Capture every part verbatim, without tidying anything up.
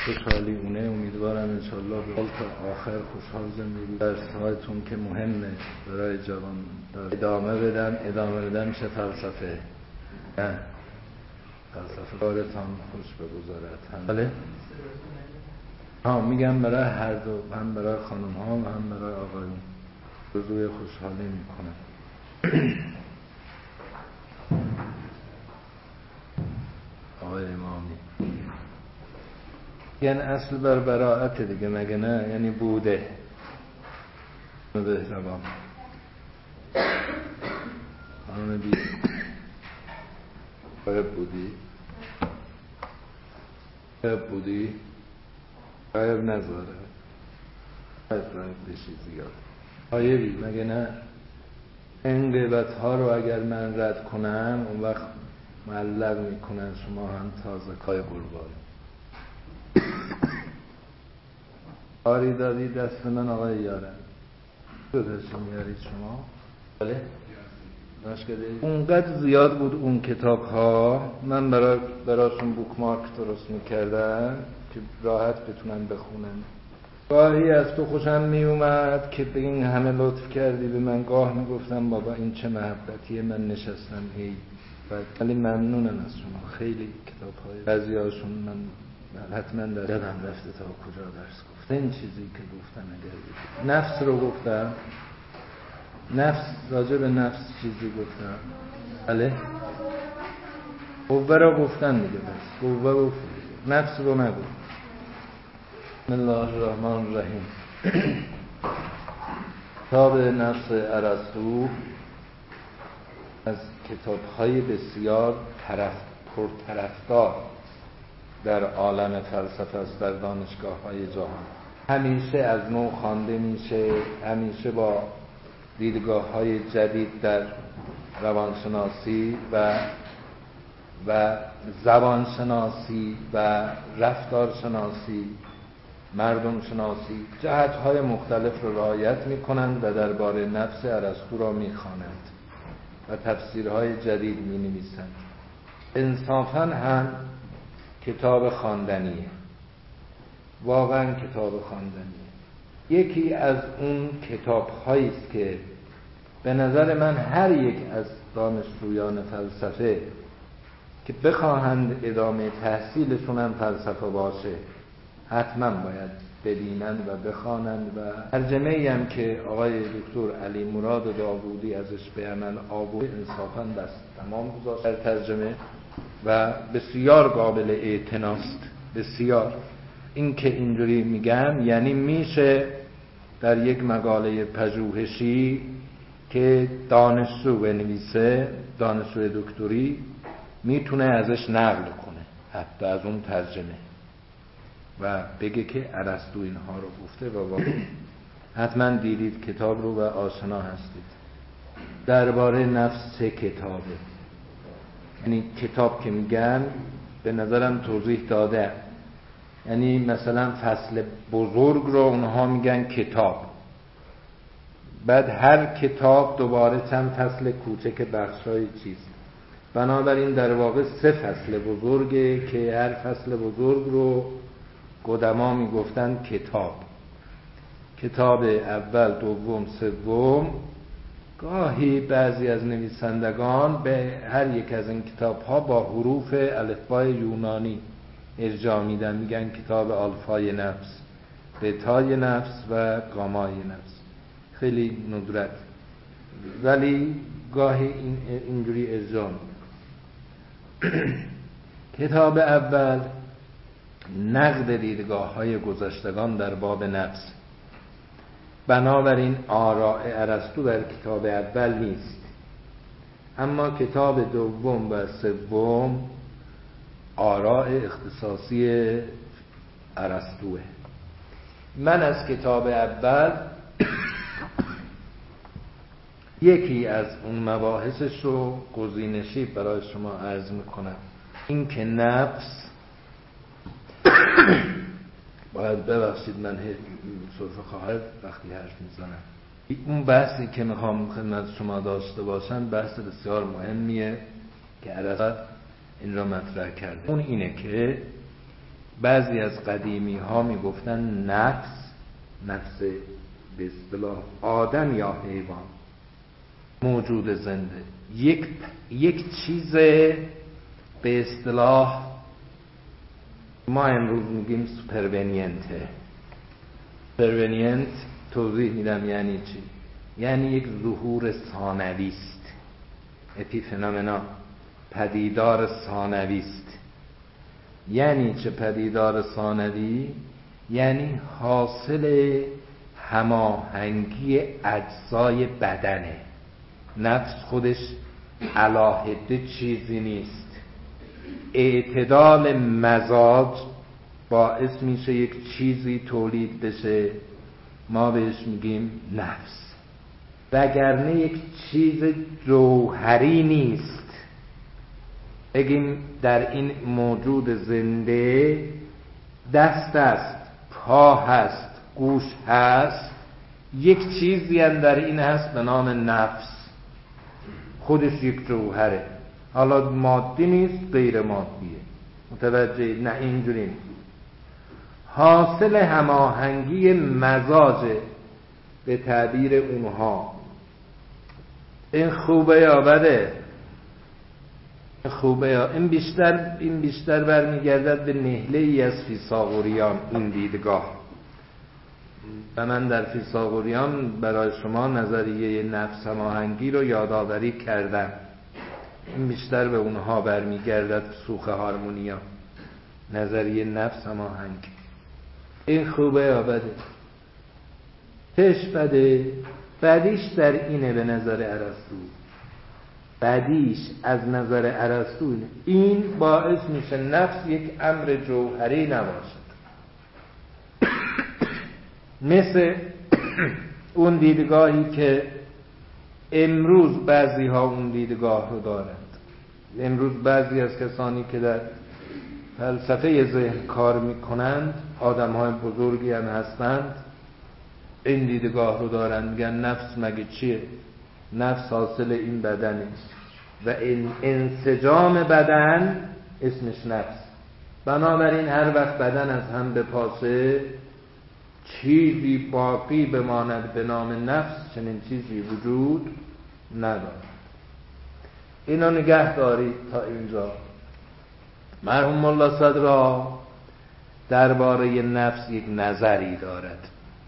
خوشحالی اونه. امیدوارم انشالله به تا آخر خوشحال زندگی درسهایتون که مهمه برای جوان ادامه بدن. ادامه بدن چه فلسفه؟ نه فلسفه کارتان خوش بگذارد. بله؟ ها میگم برای هر دو، هم برای خانم ها و هم برای آقایون روزوی خوشحالی میکنم. آقای امامی یعنی اصل بر براعت دیگه، مگه نه؟ یعنی بوده بهروان خانم بی قایب بودی قایب بودی قایب نذاره قایب قایب بشی زیاد قایبی مگه نه؟ این غیبت ها رو اگر من رد کنم اون وقت معلق میکنن شما هم تازه کای قربان. آری دادی دست من آقای یارم دو دستی میارید شما. بله؟ اونقدر زیاد بود اون کتاب ها، من برای براشون بوکمارک درست میکردم که راحت بتونم بخونم. گاهی از تو خوشم میومد که بگین همه لطف کردی به من، گاه میگفتم بابا این چه محبتیه من نشستم هی. ولی ممنونم از شما خیلی. کتاب های بعضی هاشون من حتما در یادم رفته تا کجا درس گفتم. این چیزی که گفتم اگر بید. نفس رو گفتم، نفس راجع به نفس چیزی گفتم. بله قوه رو گفتم دیگه، بس قوه گفت نفس رو نگفت. بسم الله الرحمن الرحیم. کتاب نفس ارسطو از کتاب‌های بسیار طرف پرطرفدار در عالم فلسفه است، در دانشگاه‌های جهان. همیشه از نو خوانده میشه، همیشه با دیدگاه‌های جدید در روانشناسی و و زبانشناسی و رفتارشناسی، مردم شناسی، جهت‌های مختلف رو رعایت می‌کنند و درباره نفس ارسطو را می‌خوانند و تفسیرهای جدید می‌نویسند. انصافاً هم کتاب خواندنیه، واقعاً کتاب خواندنیه. یکی از اون کتاب‌هایی است که به نظر من هر یک از دانشجویان فلسفه که بخواهند ادامه تحصیلشون هم فلسفه باشه حتما باید ببینند و بخوانند. و ترجمه‌ای هم که آقای دکتر علی مراد داوودی ازش به عمل آورد انصافاً دست تمام گذاشت در ترجمه و بسیار قابل اعتناست. بسیار این که اینجوری میگم یعنی میشه در یک مقاله پژوهشی که دانشجو بنویسه، دانشجو دکتری میتونه ازش نقل کنه حتی از اون ترجمه و بگه که ارسطو اینها رو گفته و واقعا حتما دیدید کتاب رو و آشنا هستید. درباره نفس چه کتابه؟ یعنی کتاب که میگن به نظرم توضیح داده، یعنی مثلا فصل بزرگ رو اونها میگن کتاب، بعد هر کتاب دوباره چند فصل کوچک بخشای چیز. بنابراین در واقع سه فصل بزرگه که هر فصل بزرگ رو قدما میگفتن کتاب. کتاب اول، دوم، سوم. گاهی بعضی از نویسندگان به هر یک از این کتاب ها با حروف الفبای یونانی ارجاع میدن، میگن کتاب آلفای نفس، بتای نفس و گامای نفس. خیلی ندرت ولی گاهی این اینجوری ارجاع میدن. کتاب اول نقد دیدگاه های گذشتگان در باب نفس، بنابراین آراء ارسطو در کتاب اول نیست. اما کتاب دوم و سوم آراء اختصاصی ارسطوئه. من از کتاب اول یکی از اون مباحثش رو گزینشی برای شما عرض میکنم. این که نفس باید ببخشید من سرفه خواهد وقتی حرف میزنم. اون بحثی که میخوام خدمت شما داشته باشم بحث بسیار مهمیه که ارسطو این را مطرح کرده. اون اینه که بعضی از قدیمی ها می گفتن نفس، نفس به اصطلاح آدم یا حیوان، موجود زنده، یک یک چیز به اصطلاح ما امروز میگیم سوپرونینته. سوپرونینت توضیح میدم یعنی چی؟ یعنی یک ظهور ثانوی است، اپیفنومنا، پدیدار ثانوی است. یعنی چه پدیدار ثانوی؟ یعنی حاصل هماهنگی اجزای بدنه. نفس خودش علاهده چیزی نیست. اعتدال مزاج باعث میشه یک چیزی تولید بشه، ما بهش میگیم نفس، وگرنه یک چیز جوهری نیست. بگیم در این موجود زنده دست است، پا هست، گوش هست، یک چیزی هم در این هست به نام نفس، خودش یک جوهره. حالا مادی نیست، غیر مادیه. متوجه؟ نه اینجوری نیست. حاصل هماهنگی مزاج به تعبیر اونها. این خوبه یا بده؟ خوبه یا این بیشتر این بیشتر برمیگردد به نهله ای از فیثاغوریان این دیدگاه. و من در فیثاغوریان برای شما نظریه نفس هماهنگی رو یادآوری کردم. این بیشتر به اونها برمیگردد، سوخ هارمونیا، نظریه نفس هماهنگی. این خوبه یا بده؟ تش بده؟ بدیش در اینه به نظر ارسطو. بدیش از نظر ارسطو این باعث میشه نفس یک امر جوهری نباشد. مثل اون دیدگاهی که امروز بعضی ها اون دیدگاه رو دارند. امروز بعضی از کسانی که در فلسفه ذهن کار میکنند، آدم های بزرگی هم هستند، این دیدگاه رو دارند، میگن نفس مگه چیه؟ نفس حاصل این بدنه و این انسجام بدن اسمش نفس. بنابراین هر وقت بدن از هم بپاسه چیزی باقی بماند به نام نفس، چنین چیزی وجود ندارد. اینو نگه دارید تا اینجا. مرحوم ملا صدرا درباره نفس یک نظری دارد.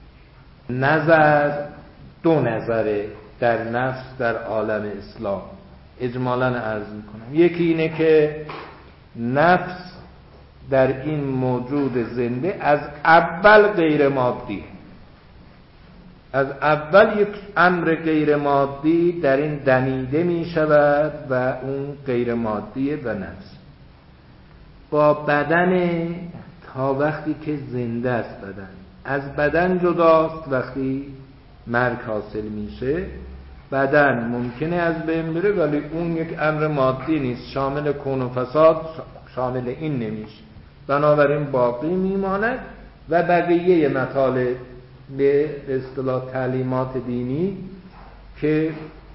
نظر دو نظره در نفس در عالم اسلام، اجمالاً عرض میکنم. یکی اینه که نفس در این موجود زنده از اول غیر مادی، از اول یک امر غیر مادی در این دمیده می شود و اون غیر مادیه و نفس با بدن تا وقتی که زنده است. بدن از بدن جداست. وقتی مرگ حاصل میشه بدن ممکنه از بین بره، ولی اون یک امر مادی نیست، شامل کون و فساد شامل این نمیشه. بنابراین باقی میماند و بقیه مطالب به اصطلاح تعلیمات دینی که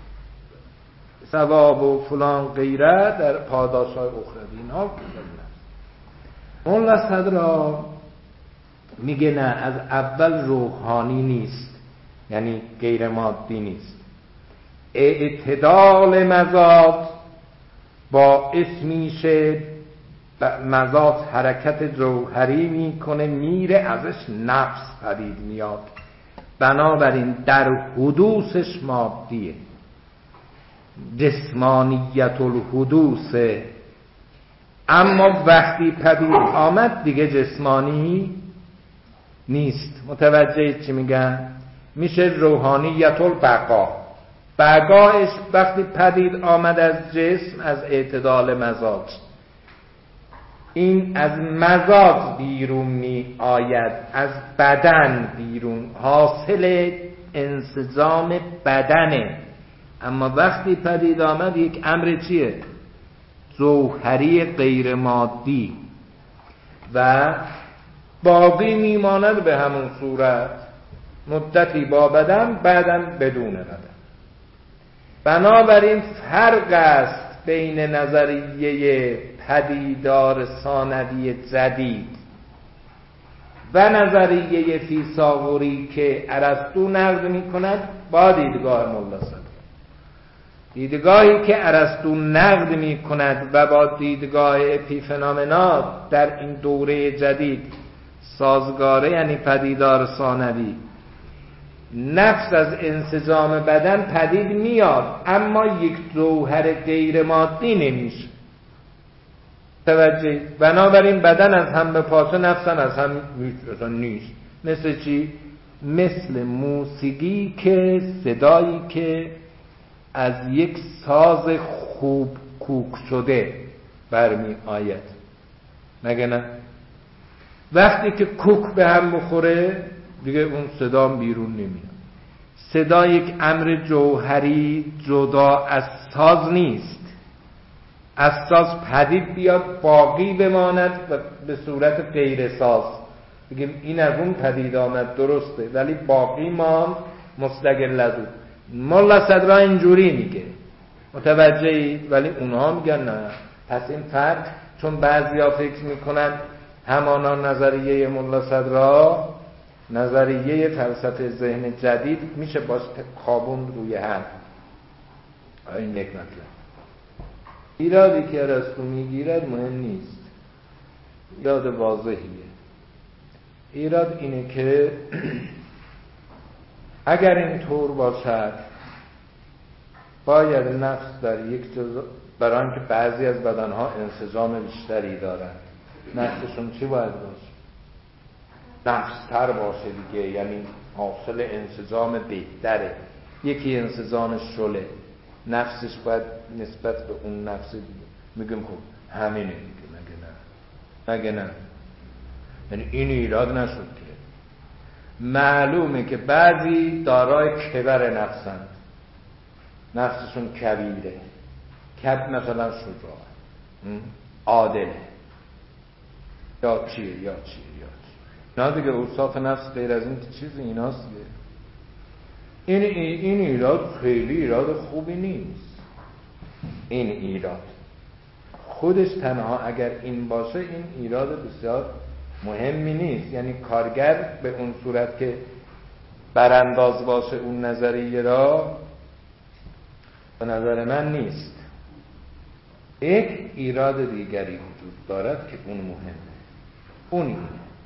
ثواب و فلان غیره در پاداش‌های اخروی اینا. ملا صدرا میگه نه، از اول روحانی نیست، یعنی غیر مادی نیست. اعتدال مزاج باعث میشه مزاج حرکت جوهری میکنه، میره ازش نفس پدید میاد. بنابراین در حدوثش مادیه، جسمانیت الحدوثه. اما وقتی پدید آمد دیگه جسمانی نیست. متوجه چی میگم؟ میشه روحانیت البقا. بقایش وقتی پدید آمد از جسم، از اعتدال مزاج. این از مزاج بیرون می آید، از بدن بیرون، حاصل انسجام بدنه. اما وقتی پدید آمد یک امر چیه؟ جوهری غیر مادی و باقی میماند به همون صورت، مدتی با بدن، بعدم بدون بدن. بنابراین فرق است بین نظریه پدیدار ثانوی جدید و نظریه فیثاغوری که ارسطو نقد میکند با دیدگاه ملا صدرا. دیدگاهی که ارسطو نقد میکند و با دیدگاه اپیفنومنا در این دوره جدید سازگاره، یعنی پدیدار ثانوی، نفس از انسجام بدن پدید میاد اما یک جوهر غیر مادی نمیشه. توجه، بنابراین بدن از هم به پاسه، نفسن از هم نیست. مثل چی؟ مثل موسیقی که صدایی که از یک ساز خوب کوک شده برمی آید، مگه نه؟ وقتی که کوک به هم بخوره دیگه اون صدا بیرون نمیاد. صدا یک امر جوهری جدا از ساز نیست. از ساز پدید بیاد باقی بماند و به صورت غیر ساز بگیم این از اون پدید آمد، درسته، ولی باقی ماند مستقل از اون. ملا صدرا اینجوری میگه، متوجهید؟ ولی اونها میگن نه. پس این فرق، چون بعضیا فکر میکنن همانا نظریه ملا صدرا نظریه فلسفه ذهن جدید میشه باش خوابوند روی هم. این یک مطلب. ایرادی که ارسطو میگیرد مهم نیست، ایراد واضحیه. ایراد اینه که اگر این طور باشد باید نفس در یک جزء، برای آنکه بعضی از بدنها انسجام بیشتری دارند، نفسشون چی باید باشه؟ نفس تر باشه دیگه، یعنی حاصل انسجام بهتره. یکی انسجام شله، نفسش باید نسبت به اون نفس دیگه. میگم خب همینه دیگه، مگه نه؟ مگه نه؟ یعنی این ایراد نشد که معلومه که بعضی دارای کبر نفسند، نفسشون کبیره، کب مثلا شجاع، عادله، یا چیه یا چیه یا چیه، نه دیگه اوصاف نفس غیر از این چیز ایناست دیگه. این این ایراد خیلی ایراد خوبی نیست. این ایراد خودش تنها اگر این باشه این ایراد بسیار مهمی نیست. یعنی کارگر به اون صورت که برانداز باشه اون نظریه را، به نظر من نیست. یک ایراد دیگری وجود دارد که اون مهمه. اون اینه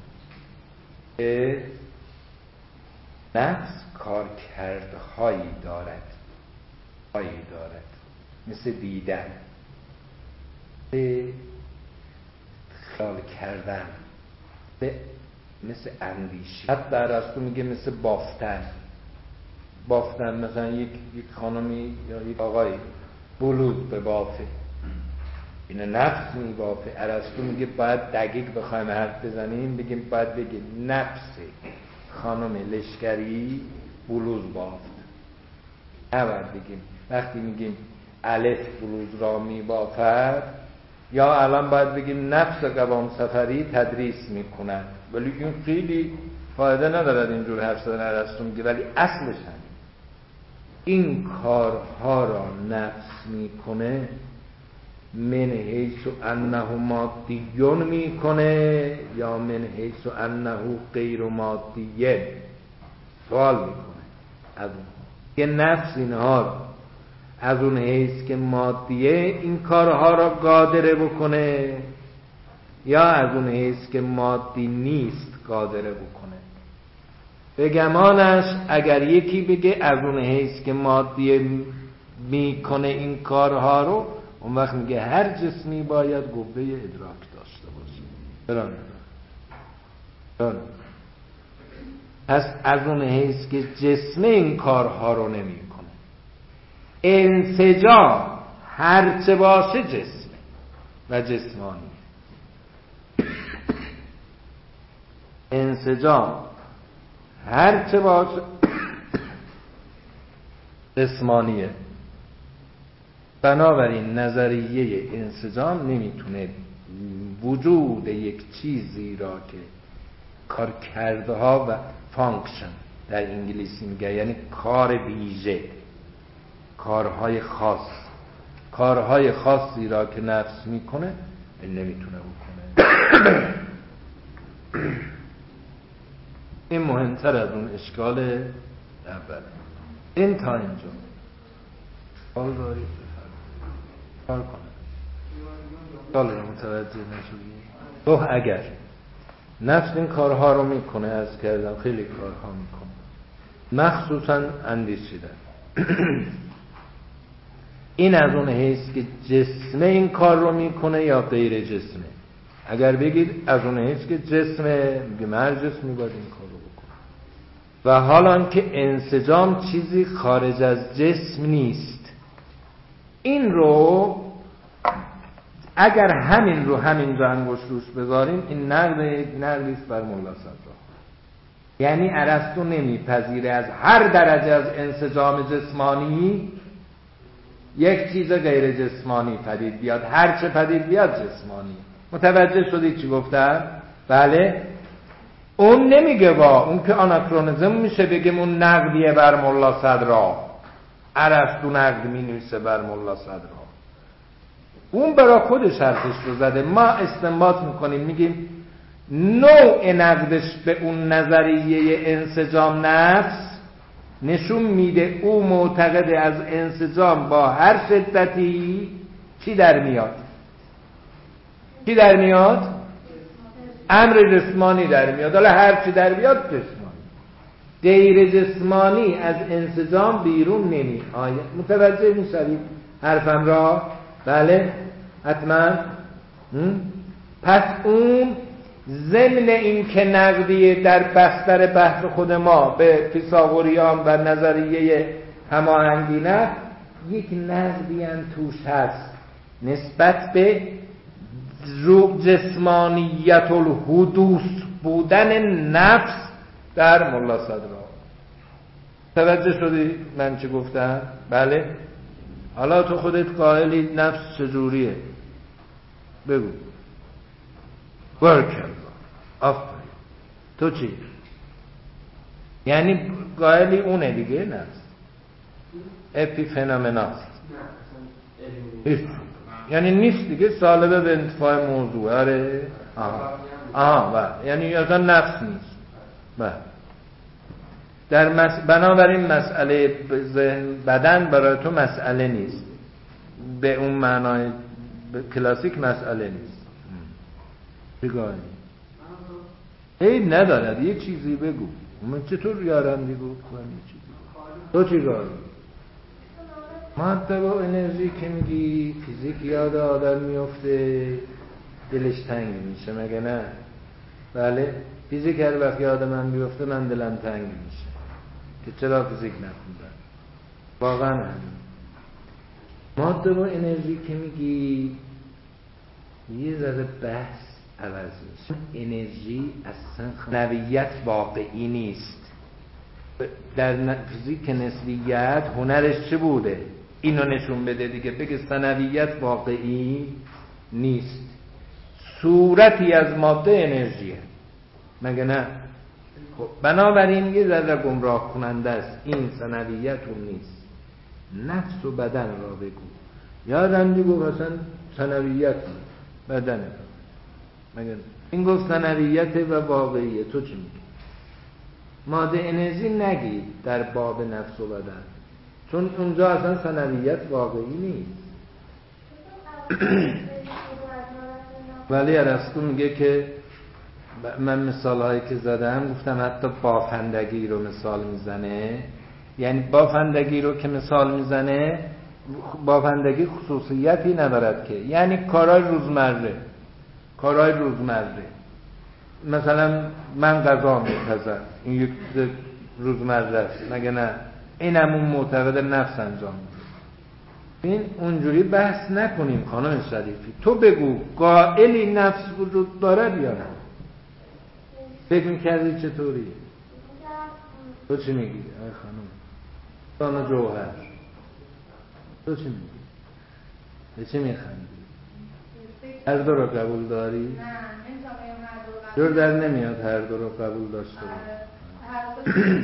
که نفس کارکردهایی دارد، هایی دارد، مثل دیدن، مثل خیال کردن، مثل اندیشه. حتی ارسطو میگه مثل بافتن. بافتن مثلا یک یک خانمی یا یک آقای بلود به بافه، این نفس می بافه. ارسطو میگه باید دقیق بخوایم حرف بزنیم بگیم باید بگیم نفس خانم لشکری بلوز بافت. نباید بگیم وقتی میگیم الف بلوز را می بافد، یا الان باید بگیم نفس قوام سفری تدریس میکند. ولی این خیلی فایده ندارد اینجور حرف زدن ارسطو میگه، ولی اصلش همین. این کارها را نفس میکنه من حیث انه مادیون میکنه یا من حیث انه غیر مادیه. سوال میکنه از اون که نفس اینها از اون حیث که مادیه این کارها را قادره بکنه یا از اون حیث که مادی نیست قادره بکنه. به گمانش اگر یکی بگه از اون حیث که مادی میکنه این کارها رو، اون وقت میگه هر جسمی باید قوه ادراک داشته باشه. بران بران پس از اون حیث که جسم این کارها رو نمیکنه. انسجام هرچه باشه جسمه و جسمانی. انسجام هرچه باشه جسمانیه. بنابراین نظریه انسجام نمیتونه وجود یک چیزی را که کارکردها و فانکشن در انگلیسی میگه، یعنی کار ویژه، کارهای خاص، کارهای خاصی را که نفس میکنه نمیتونه بکنه. این مهمتر از اون اشکال اول. این تا اینجا حال دارید کار کنه حال رو متوجه نشدی. تو اگر نفس این کارها رو میکنه، از کردم خیلی کارها میکنه، مخصوصا اندیشیدن این از اون حیث که جسمه این کار رو میکنه یا غیر جسمه. اگر بگید از اون حیث که جسمه، میگه هر جسمی باید این کار رو بکنه. و حالا که انسجام چیزی خارج از جسم نیست. این رو اگر همین رو همین رو انگشت روش بذاریم، این نقد نقدیست بر ملا صدرا. یعنی ارسطو نمیپذیره از هر درجه از انسجام جسمانی یک چیز غیر جسمانی پدید بیاد، هر چه پدید بیاد جسمانی. متوجه شدی چی گفتم؟ بله. اون نمیگه وا، اون که آناکرونیزم میشه، بگیم اون نقدیه بر ملا صدرا. ارسطو نقد مینویسه بر ملا صدرا، اون برای خودش حرفش رو زده. ما استنباط میکنیم میگیم نوع نقدش به اون نظریه انسجام نفس نشون میده او معتقد از انسجام با هر شدتی چی در میاد؟ چی در میاد؟ امر جسمانی در میاد. حالا هر چی در بیاد جسمانی، غیر جسمانی از انسجام بیرون نمی آید. متوجه میشید حرفم را؟ بله حتما. پس اون ضمن این که نقدی در بستر بحث خود ما به فیثاغوریان و نظریه هماهنگی نه، یک نقدی هم توش هست نسبت به جسمانیت الحدوث بودن نفس در ملا صدرا. توجه شدی من چه گفتم؟ بله. حالا تو خودت قائلی نفس چجوریه؟ بگو. ورکل آفرین. تو چی؟ یعنی قائلی اونه دیگه نفس اپی فنومناست، یعنی نیست دیگه، سالبه به انتفاع موضوع. آره آها آها بله، یعنی اصلا نفس نیست. بله. در مس... بنابراین مسئله ذهن بدن برای تو مسئله نیست، به اون معنای کلاسیک مسئله نیست. بگوی عیب ندارد، یه چیزی بگو. من چطور یارم دیگو کنم یه چیزی بگو. تو چی گوی؟ ماده و انرژی که میگی فیزیک یاد آدم میفته دلش تنگ میشه، مگه نه؟ بله. فیزیک هر وقت یاد من میفته من دلم تنگ میشه که چرا فیزیک نخوندم. واقعا همین. ماده و انرژی که میگی یه ذره بحث عوض میشه. انرژی اصلا نوعیت واقعی نیست. در فیزیک نسبیت هنرش چه بوده؟ اینو نشون بده دیگه، بگه سنویت واقعی نیست، صورتی از ماده انرژیه، مگه نه؟ خب بنابراین یه ذره گمراه کننده است. این سنویت اون نیست. نفس و بدن را بگو. یادم دیگو مثلا سنویت بدن مگه نه؟ این گفت سنویت و واقعیه. تو چی میگی؟ ماده انرژی نگید در باب نفس و بدن، چون اونجا اصلا سنویت واقعی نیست. ولی ارسطو میگه که من مثال هایی که زدم گفتم حتی بافندگی رو مثال میزنه. یعنی بافندگی رو که مثال میزنه، بافندگی خصوصیتی ندارد که، یعنی کارهای روزمره، کارهای روزمره. مثلا من غذا میپزم، این یک روزمره است، مگه نه؟ این همون معتقد نفس انجام میده. این اونجوری بحث نکنیم خانم شریفی. تو بگو قائلی نفس وجود دارد یا نه؟ فکر میکردی چطوری؟ تو چی میگی ای خانم؟ دانا جوهر تو چی میگی؟ به چی میخندی؟ هر دو رو قبول داری؟ نه جور در نمیاد هر دو رو قبول داشته باشه.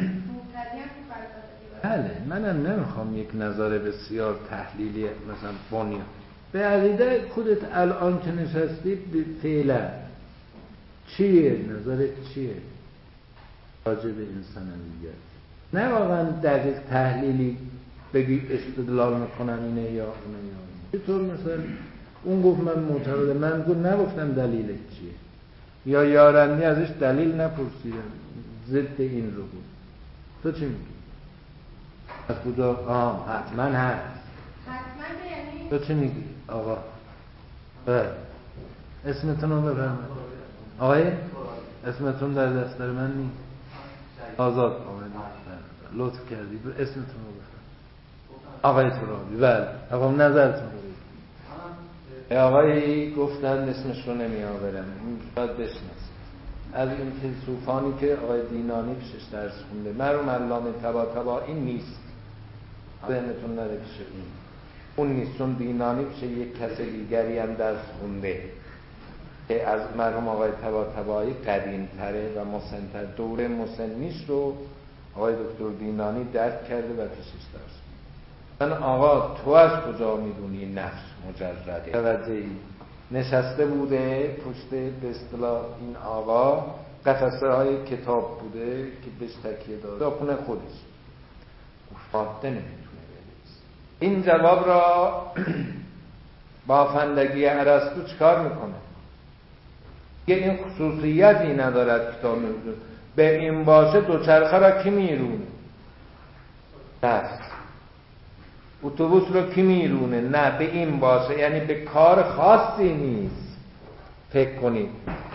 بله منم نمیخوام یک نظر بسیار تحلیلی مثلا بنیان به عقیده خودت الان که نشستی فعلا چیه نظرت چیه؟ راجع به انسانیت، نه واقعا دقیق تحلیلی بگی استدلال میکنم اینه یا اونه یا چطور مثلا اون گفت من معتقدم، من گفت نگفتم دلیلش چیه، یا یارندی ازش دلیل نپرسیدم، ضد این رو بود. تو چی میگی؟ از کجا؟ آه حتما هست. حتما یعنی تو چی میگی آقا؟ بله اسمتون رو بفرمایید. آقای اسمتون در دفتر من نیست. آزاد آمدید. لطف کردید اسمتون رو بفرمایید. آقای ترابی. بله آقا نظرتون رو بگید. آقایی گفتن اسمش رو نمی آورم، باید بشناسید. از این فیلسوفانی که آقای دینانی پیشش درس خونده، مرحوم علامه طباطبایی نیست، ذهنتون نره پیش اون اون نیست، چون دینانی پیش یک کس دیگری هم درس خونده که از مرحوم آقای طباطبایی قدیم تره و مسن‌تر، دوره مسنیش رو آقای دکتر دینانی درک کرده و پیشش درس خونده. من آقا تو از کجا میدونی نفس مجرده؟ توجهی نشسته بوده پشت به اصطلاح این آقا قفسه های کتاب بوده که بهش تکیه داده داخل خودش ماده نمیتونه بنویسه. این جواب را بافندگی ارسطو چکار میکنه؟ یه این خصوصیتی ندارد کتاب نویسه. به این باشه دوچرخه را کی میرونه؟ نفس. اتوبوس رو کی میرونه؟ نه به این باشه، یعنی به کار خاصی نیست. فکر کنید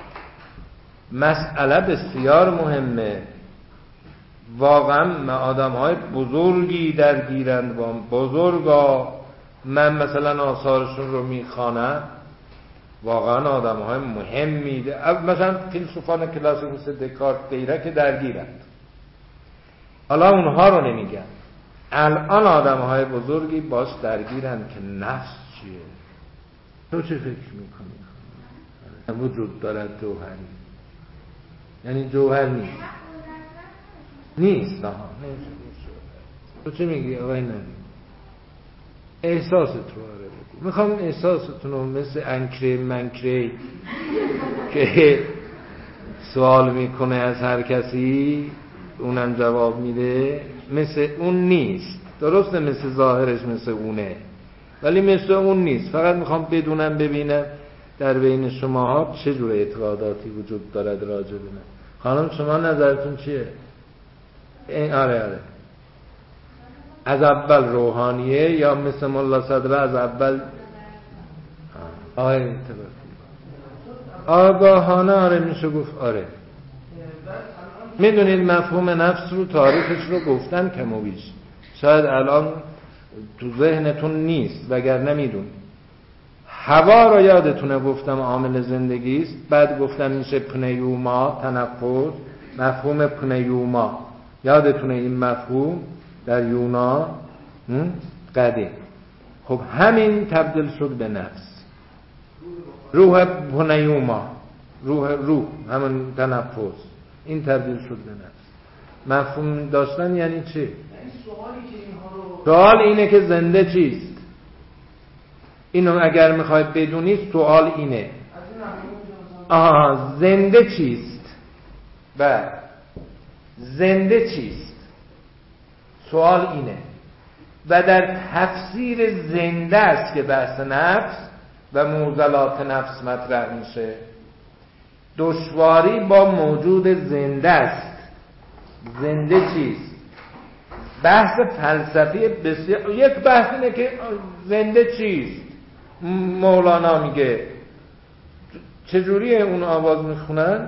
مسئله بسیار مهمه، واقعا آدم های بزرگی درگیرند با بزرگا. من مثلا آثارشون رو میخوانم، واقعا آدم های مهمی، مثلا فیلسوفان کلاسیک مثل دکارت غیره که درگیرند. حالا اونها رو نمیگم، الان آدم های بزرگی باش درگیرند که نفس چیه. تو چه فکر میکنی؟ وجود دارد جوهری، یعنی جوهر نیست نیست. آها تو چه میگی آقای نبی؟ احساست رو آره بگو. میخوام احساستون رو مثل انکره منکره که سوال میکنه از هر کسی اونم جواب میده، مثل اون نیست. درسته مثل ظاهرش مثل اونه ولی مثل اون نیست. فقط میخوام بدونم ببینم در بین شماها چه جور اعتقاداتی وجود دارد راجع به من. خانم شما نظرتون چیه؟ این آره آره از اول روحانیه یا مثل مولا صدره از اول آره آگاهانه؟ آره میشه گفت آره. میدونید مفهوم نفس رو تعریفش رو گفتن کم و بیش، شاید الان تو ذهنتون نیست وگرنه میدون. هوا رو یادتونه گفتم عامل زندگی است، بعد گفتم میشه پنیوما تنفس، مفهوم پنیوما یادتونه این مفهوم در یونان قدیم. خب همین تبدیل شد به نفس، روح پنیوما، روح روح همون تنفس، این تبدیل شد به نفس. مفهوم داشتن یعنی چی؟ یعنی سوالی که اینها رو سوال اینه که زنده چیست؟ اینو اگر میخواید بدونید سوال اینه. آها زنده چیست؟ بله زنده چیست؟ سوال اینه. و در تفسیر زنده است که بحث نفس و معضلات نفس مطرح میشه. دشواری با موجود زنده است. زنده چیست؟ بحث فلسفی بسیار. یک بحث اینه که زنده چیست؟ مولانا میگه چجوریه اون آواز میخونن؟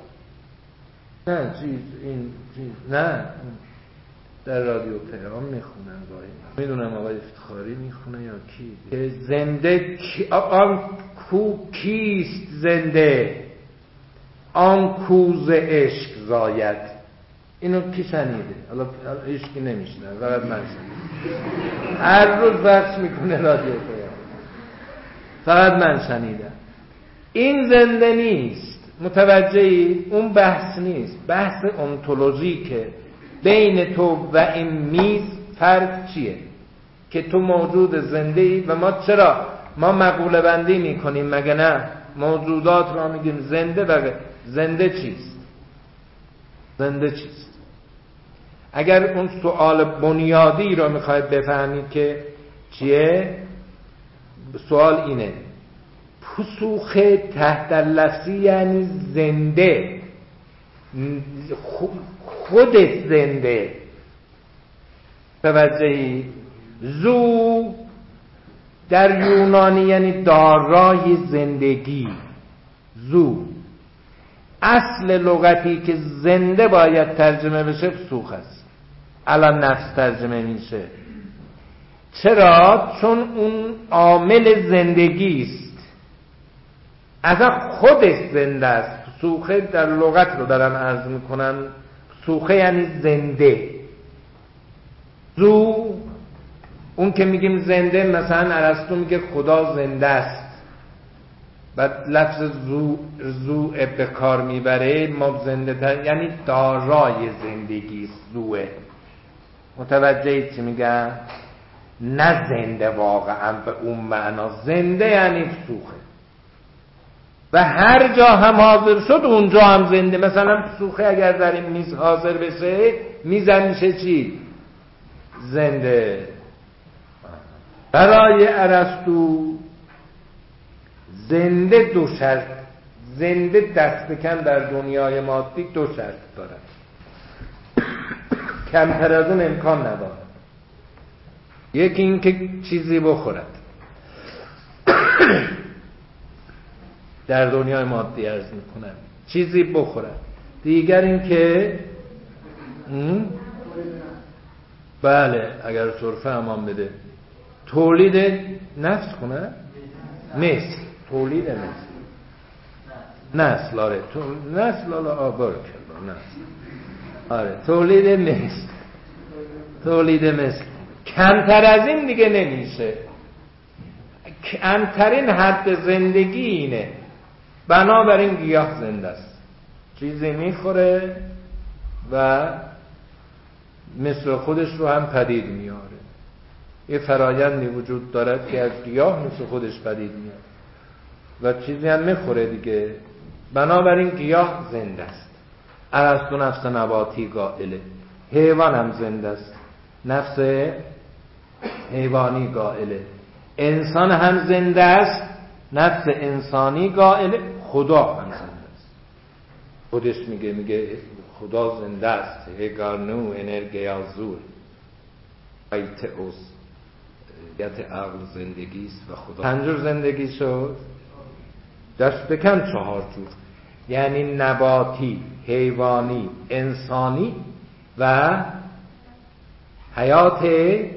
نه چیز این چیز نه در رادیو پیام میخونن گاهی. میدونم آقای افتخاری میخونه یا کی. که زنده کی... آن کو کیست زنده؟ آن کوز عشق زاید. اینو کی شنیده؟ حالا عشقی نمیشنه، فقط من شنیدم. هر روز بحث میکنه رادیو پیام، فقط من شنیدم. این زنده نیست. متوجهی؟ اون بحث نیست. بحث انتولوژیکه. بین تو و این میز فرق چیه؟ که تو موجود زنده ای و ما چرا ما مقوله بندی میکنیم مگه نه؟ موجودات را میگیم زنده و زنده چیست؟ زنده چیست؟ اگر اون سوال بنیادی رو میخواید بفهمید که چیه، سوال اینه: پسوخ تحت لفظی یعنی زنده، خودت زنده. توجهی؟ زو در یونانی یعنی دارای زندگی. زو اصل لغتی که زنده باید ترجمه بشه فسوخ است، الان نفس ترجمه میشه. چرا؟ چون اون عامل زندگی است، اصلا خودش زنده است. فسوخه در لغت رو دارن عرض میکنن، فسوخه یعنی زنده. زو اون که میگیم زنده، مثلا ارسطو میگه خدا زنده است، بعد لفظ زو زو به کار میبره، ما زنده تر یعنی دارای زندگی است. زوه متوجه چی میگم؟ نه زنده واقعا به اون معنا، زنده یعنی فسوخه و هر جا هم حاضر شد اونجا هم زنده. مثلا فسوخه اگر در این میز حاضر بشه، میزن میشه چی؟ زنده. برای ارسطو زنده دو شرط، زنده دست کم در دنیای مادی دو شرط دارد، کمتر از اون امکان ندارد. یکی این که چیزی بخورد در دنیای مادی عرض میکنم، چیزی بخورد. دیگر این که بله اگر صرفه امان بده، تولید نفس کنه، مثل تولید مثل نسل. آره نسل، آره آبار کرد نسل. آره تولید مثل، تولید مثل. کمتر از این دیگه نمیشه. کمترین حد زندگی اینه. بنابراین گیاه زنده است، چیزی میخوره و مثل خودش رو هم پدید میاره. یه فرایندی وجود دارد که از گیاه مثل خودش پدید میاره و چیزی هم میخوره دیگه. بنابراین گیاه زنده است. ارسطو نفس نباتی قائله. حیوان هم زنده است، نفس حیوانی قائله. انسان هم زنده است، نفس انسانی قائله. خدا هم زنده است، خودش میگه میگه خدا زنده است. هگارنو انرگیا زور ایت اوز یت عقل زندگی است و خدا پنجور زندگی شد. دست بکن چهار جور، یعنی نباتی، حیوانی، انسانی و حیات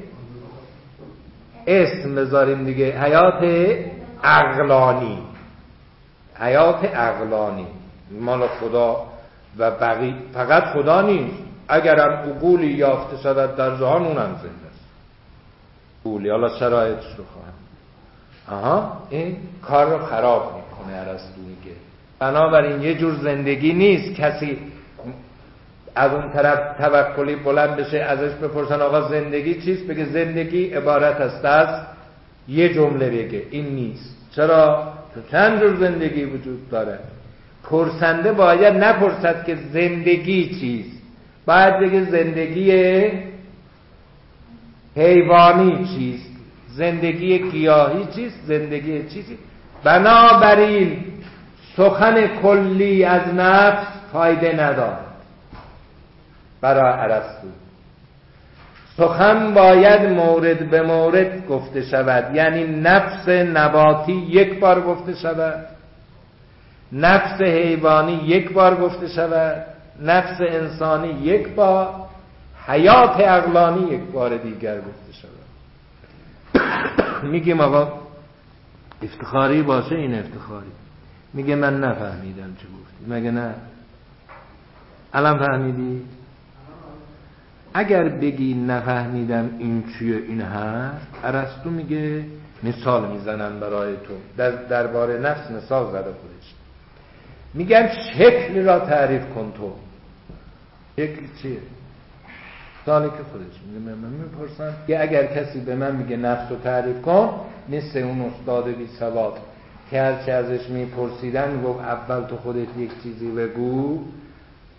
اسم بذاریم دیگه، حیات عقلانی. حیات عقلانی مال خدا و بقیه. فقط خدا نیست، اگرم عقولی یافته شود در جهان اونم زنده است. عقولی، حالا شرایطش رو خواهم. آها این کار رو خراب میکنه ارسطو میگه. بنابراین یه جور زندگی نیست کسی از اون طرف توکلی بلند بشه ازش بپرسن آقا زندگی چیست، بگه زندگی عبارت است از یه جمله، بگه این نیست. چرا؟ تو چند جور زندگی وجود داره. پرسنده باید نپرسد که زندگی چیست، باید بگه زندگی حیوانی چیست، زندگی گیاهی چیست، زندگی چیزی. بنابراین سخن کلی از نفس فایده ندارد برای ارسطو. سخن باید مورد به مورد گفته شود، یعنی نفس نباتی یک بار گفته شود، نفس حیوانی یک بار گفته شود، نفس انسانی یک بار، حیات عقلانی یک بار دیگر گفته شود. میگیم آقا افتخاری باشه، این افتخاری. میگه من نفهمیدم چه گفتی. مگه نه؟ الان فهمیدی؟ اگر بگی نفهمیدم این چیه این هست، ارسطو میگه مثال میزنن برای تو. در درباره نفس مثال زده خودش. میگن شکل را تعریف کن تو. شکل چیه؟ سالی که خودش میگه. من میپرسم که اگر کسی به من میگه نفس رو تعریف کن، مثل اون استاد بی سواد که هرچی ازش میپرسیدن میگفت اول تو خودت یک چیزی بگو،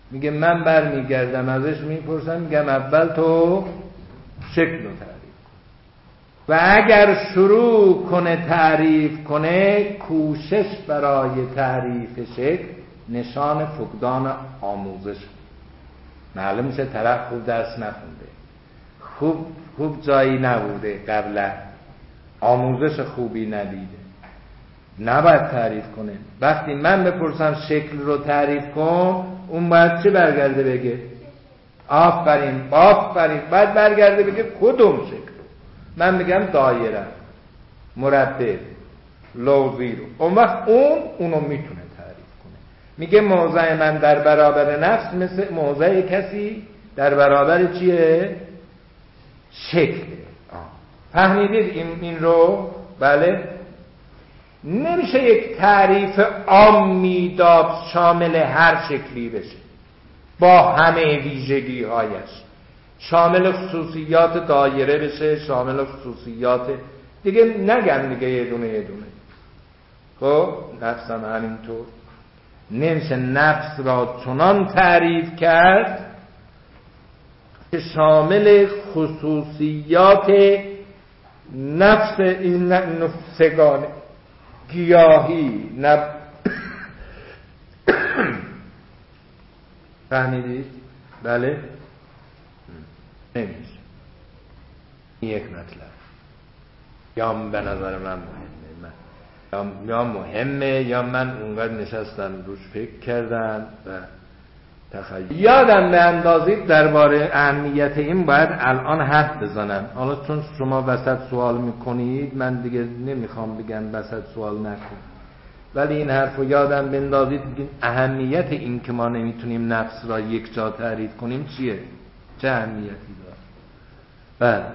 میگه من برمیگردم ازش میپرسم، میگم اول تو شکل رو تعریف کن و اگر شروع کنه تعریف کنه، کوشش برای تعریف شکل نشان فقدان آموزش. معلوم میشه طرف خوب درس نخونده، خوب خوب جایی نبوده، قبلا آموزش خوبی ندیده، نباید تعریف کنه. وقتی من بپرسم شکل رو تعریف کن، اون باید چه برگرده بگه؟ آفرین آفرین. باید برگرده بگه کدوم شکل؟ من میگم دایره، مربع، لوزی رو. اون وقت اون اونو میتونه تعریف کنه. میگه موضع من در برابر نفس مثل موضع کسی در برابر چیه؟ شکل. فهمیدید این این رو؟ بله. نمیشه یک تعریف عامی داد شامل هر شکلی بشه با همه ویژگی هایش، شامل خصوصیات دایره بشه، شامل خصوصیات دیگه نگم دیگه یه دونه یه دونه. خب نفس هم همینطور. نمیشه نفس را چنان تعریف کرد که شامل خصوصیات نفس این نفسگانه، گیاهی، نب فهمیدید؟ بله؟ نمیشه. یک مطلب یا به نظر من مهمه، من یا مهمه یا من اونقدر نشستم روش فکر کردم و تخیل یادم به اندازید درباره اهمیت این باید الان حرف بزنم. حالا چون شما وسط سوال میکنید من دیگه نمیخوام بگم وسط سوال نکن، ولی این حرف رو یادم بندازید بگید اهمیت این که ما نمیتونیم نفس را یک جا تعریف کنیم چیه؟ چه اهمیتی داره؟ بله.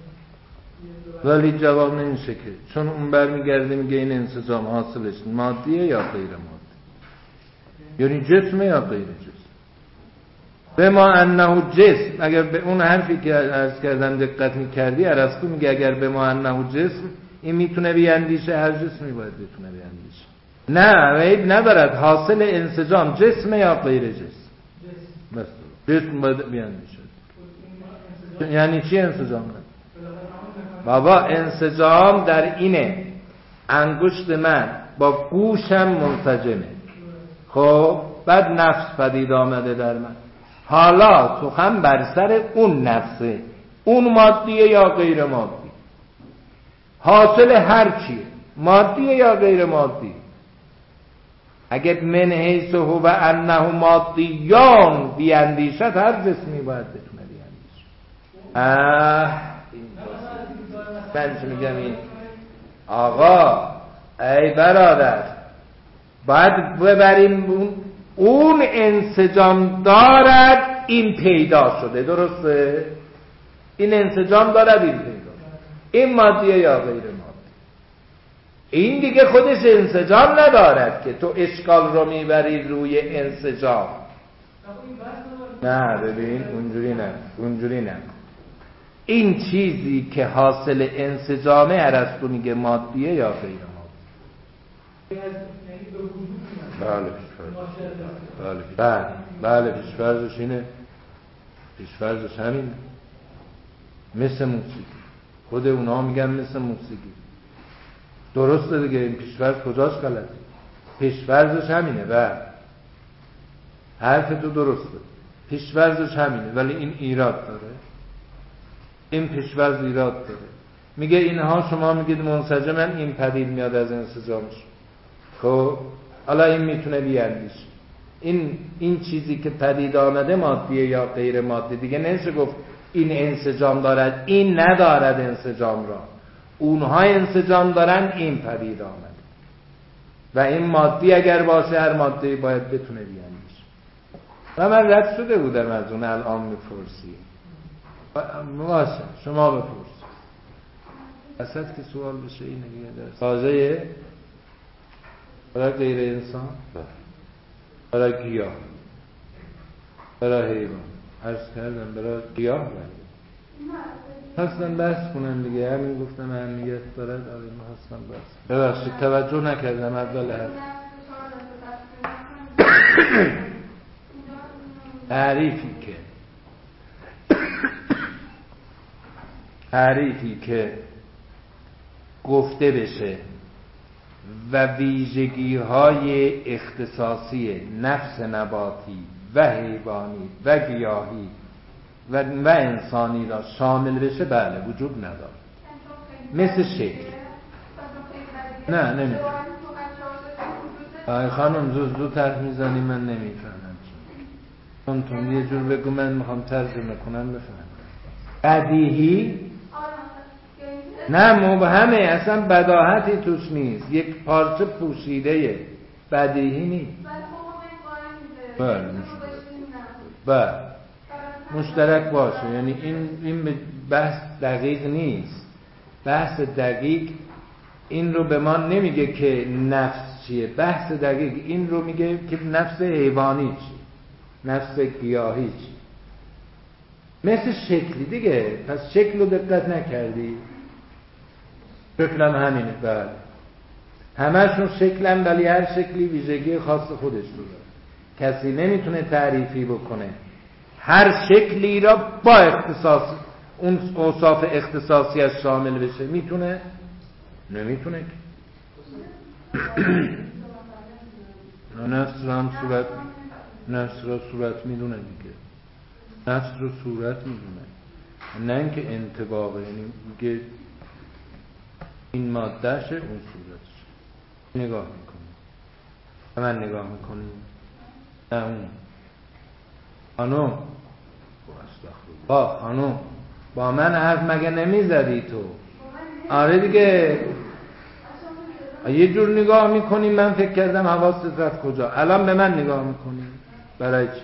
ولی جواب نمیشه که، چون اون برمیگرده میگه این انسجام حاصلش مادیه یا غیر مادی، یعنی جسمه یا غیر جسم. به ما انه جسم، اگر به اون حرفی که عرض کردم دقت میکردی، ارسطو میگه اگر به ما انه جسم، این میتونه بیاندیشه، هر جسمی باید بتونه بیاندیشه. نه عیب ندارد، حاصل انسجام جسمه یا غیر جسم؟ بس جسم باید بیاندیشه. یعنی چی انسجام؟ بابا انسجام در اینه انگشت من با گوشم منسجمه، خب بعد نفس پدید آمده در من، حالا سخن بر سر اون نفسه، اون مادیه یا غیر مادی؟ حاصل هر چیه، مادیه یا غیر مادی؟ اگر من حیث هو و انه مادیان بیاندیشد، هر جسمی باید بتونه بیاندیشد. اه من چه میگم این آقا ای برادر، باید ببریم اون اون انسجام دارد این پیدا شده، درسته؟ این انسجام دارد این پیدا شده، این مادیه یا غیر مادی؟ این دیگه خودش انسجام ندارد که تو اشکال رو میبری روی انسجام. نه ببین اونجوری نه، اونجوری نه. این چیزی که حاصل انسجامه ارسطو میگه مادیه یا غیر مادی؟ بله بله بله بله پیش‌فرضش اینه، پیش‌فرضش همین، مثل موسیقی. خود اونا میگن مثل موسیقی، درسته دیگه. این پیش‌فرض کجاش غلطه؟ پیش‌فرضش همینه. و حرف تو درسته، پیش‌فرضش همینه، ولی این ایراد داره. این پیش‌فرض ایراد داره. میگه اینها شما میگید منسجمن، این پدید میاد از انسجامش. خب حالا این میتونه بیاندیشه، این این چیزی که پدید آمده مادیه یا غیر مادی؟ دیگه نمیشه گفت این انسجام دارد این ندارد انسجام را. اونها انسجام دارن، این پدید آمده و این مادی اگر باشه هر ماده‌ای باید بتونه بیاندیشه. و من رد شده بودم از اون، الان میپرسی باشه شما بپرس. اصلا که سوال بشه اینه دیگه. درست تازه برای غیر انسان، برای گیاه، برای حیوان، عرض کردم برای گیاه باید هستن بحث کنن دیگه. همین گفتم اهمیت دارد، آره ما هستن بحث. ببخشید توجه نکردم اول حرف. تعریفی که تعریفی که گفته بشه و ویژگی های اختصاصی نفس نباتی و حیوانی و گیاهی و, و انسانی را شامل بشه بله وجود نداره. مثل شکل نه نمیتونه. آی خانم زود زود حرف میزنی من نمیفهمم چون تون یه جور بگو من میخوام ترجمه کنم بفهم. بدیهی نه مبهمه اصلا بداهتی توش نیست یک پارچه پوشیده بدیهی نیست. بله بله مشترک باشه یعنی این این بحث دقیق نیست. بحث دقیق این رو به ما نمیگه که نفس چیه. بحث دقیق این رو میگه که نفس حیوانی چیه نفس گیاهی چیه. مثل شکلی دیگه. پس شکل رو دقت نکردی. شکل هم همینه بله همه‌شون شکلن ولی هر شکلی ویژگی خاص خودش رو داره. کسی نمیتونه تعریفی بکنه هر شکلی را با اختصاص اون اوصاف اختصاصی از شامل بشه. میتونه؟ نمیتونه که. نفس را هم صورت نفس را صورت میدونه دیگه. نفس رو صورت میدونه نه اینکه انطباقه. یعنی میگه این مادهشه اون صورتشه. نگاه میکنی من نگاه میکنی نه اون. خانم با خانم با من حرف مگه نمیزدی تو؟ آره دیگه یه جور نگاه میکنی من فکر کردم حواست رفت کجا. الان به من نگاه میکنی برای چی؟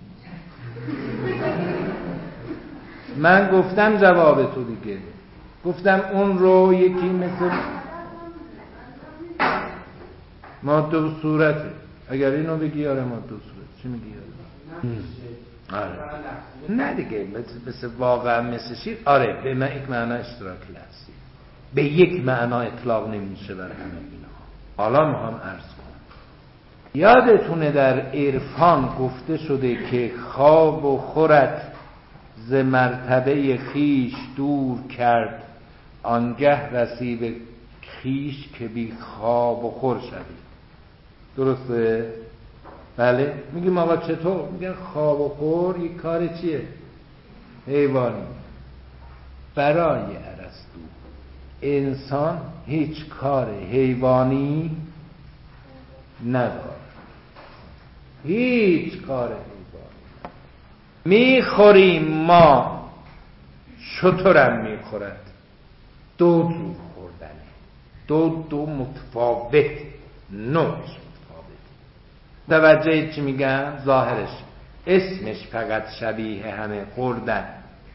من گفتم جواب تو دیگه. گفتم اون رو یکی مثل ماده و صورته. اگر اینو بگی آره ماده و صورت چی میگی؟ آره نه دیگه مثل, مثل واقعا مثل شیر. آره به من یک معنا اشتراک لفظی به یک معنا اطلاق نمیشه بر همه اینا. حالا میخوام عرض کنم یادتونه در عرفان گفته شده که خواب و خورت ز مرتبه خیش دور کرد آنگه رسی به خیش که بی خواب و خور شدی. درسته؟ بله میگیم آقا چطور؟ میگن خواب و خور یک کار چیه؟ حیوانی. برای ارسطو انسان هیچ کار حیوانی نداره. هیچ کار حیوانی میخوریم ما شترم میخورد. دو جور خوردنه دو دو متفاوت نوعش توجه چی میگم؟ ظاهرش اسمش فقط شبیه همه خوردن.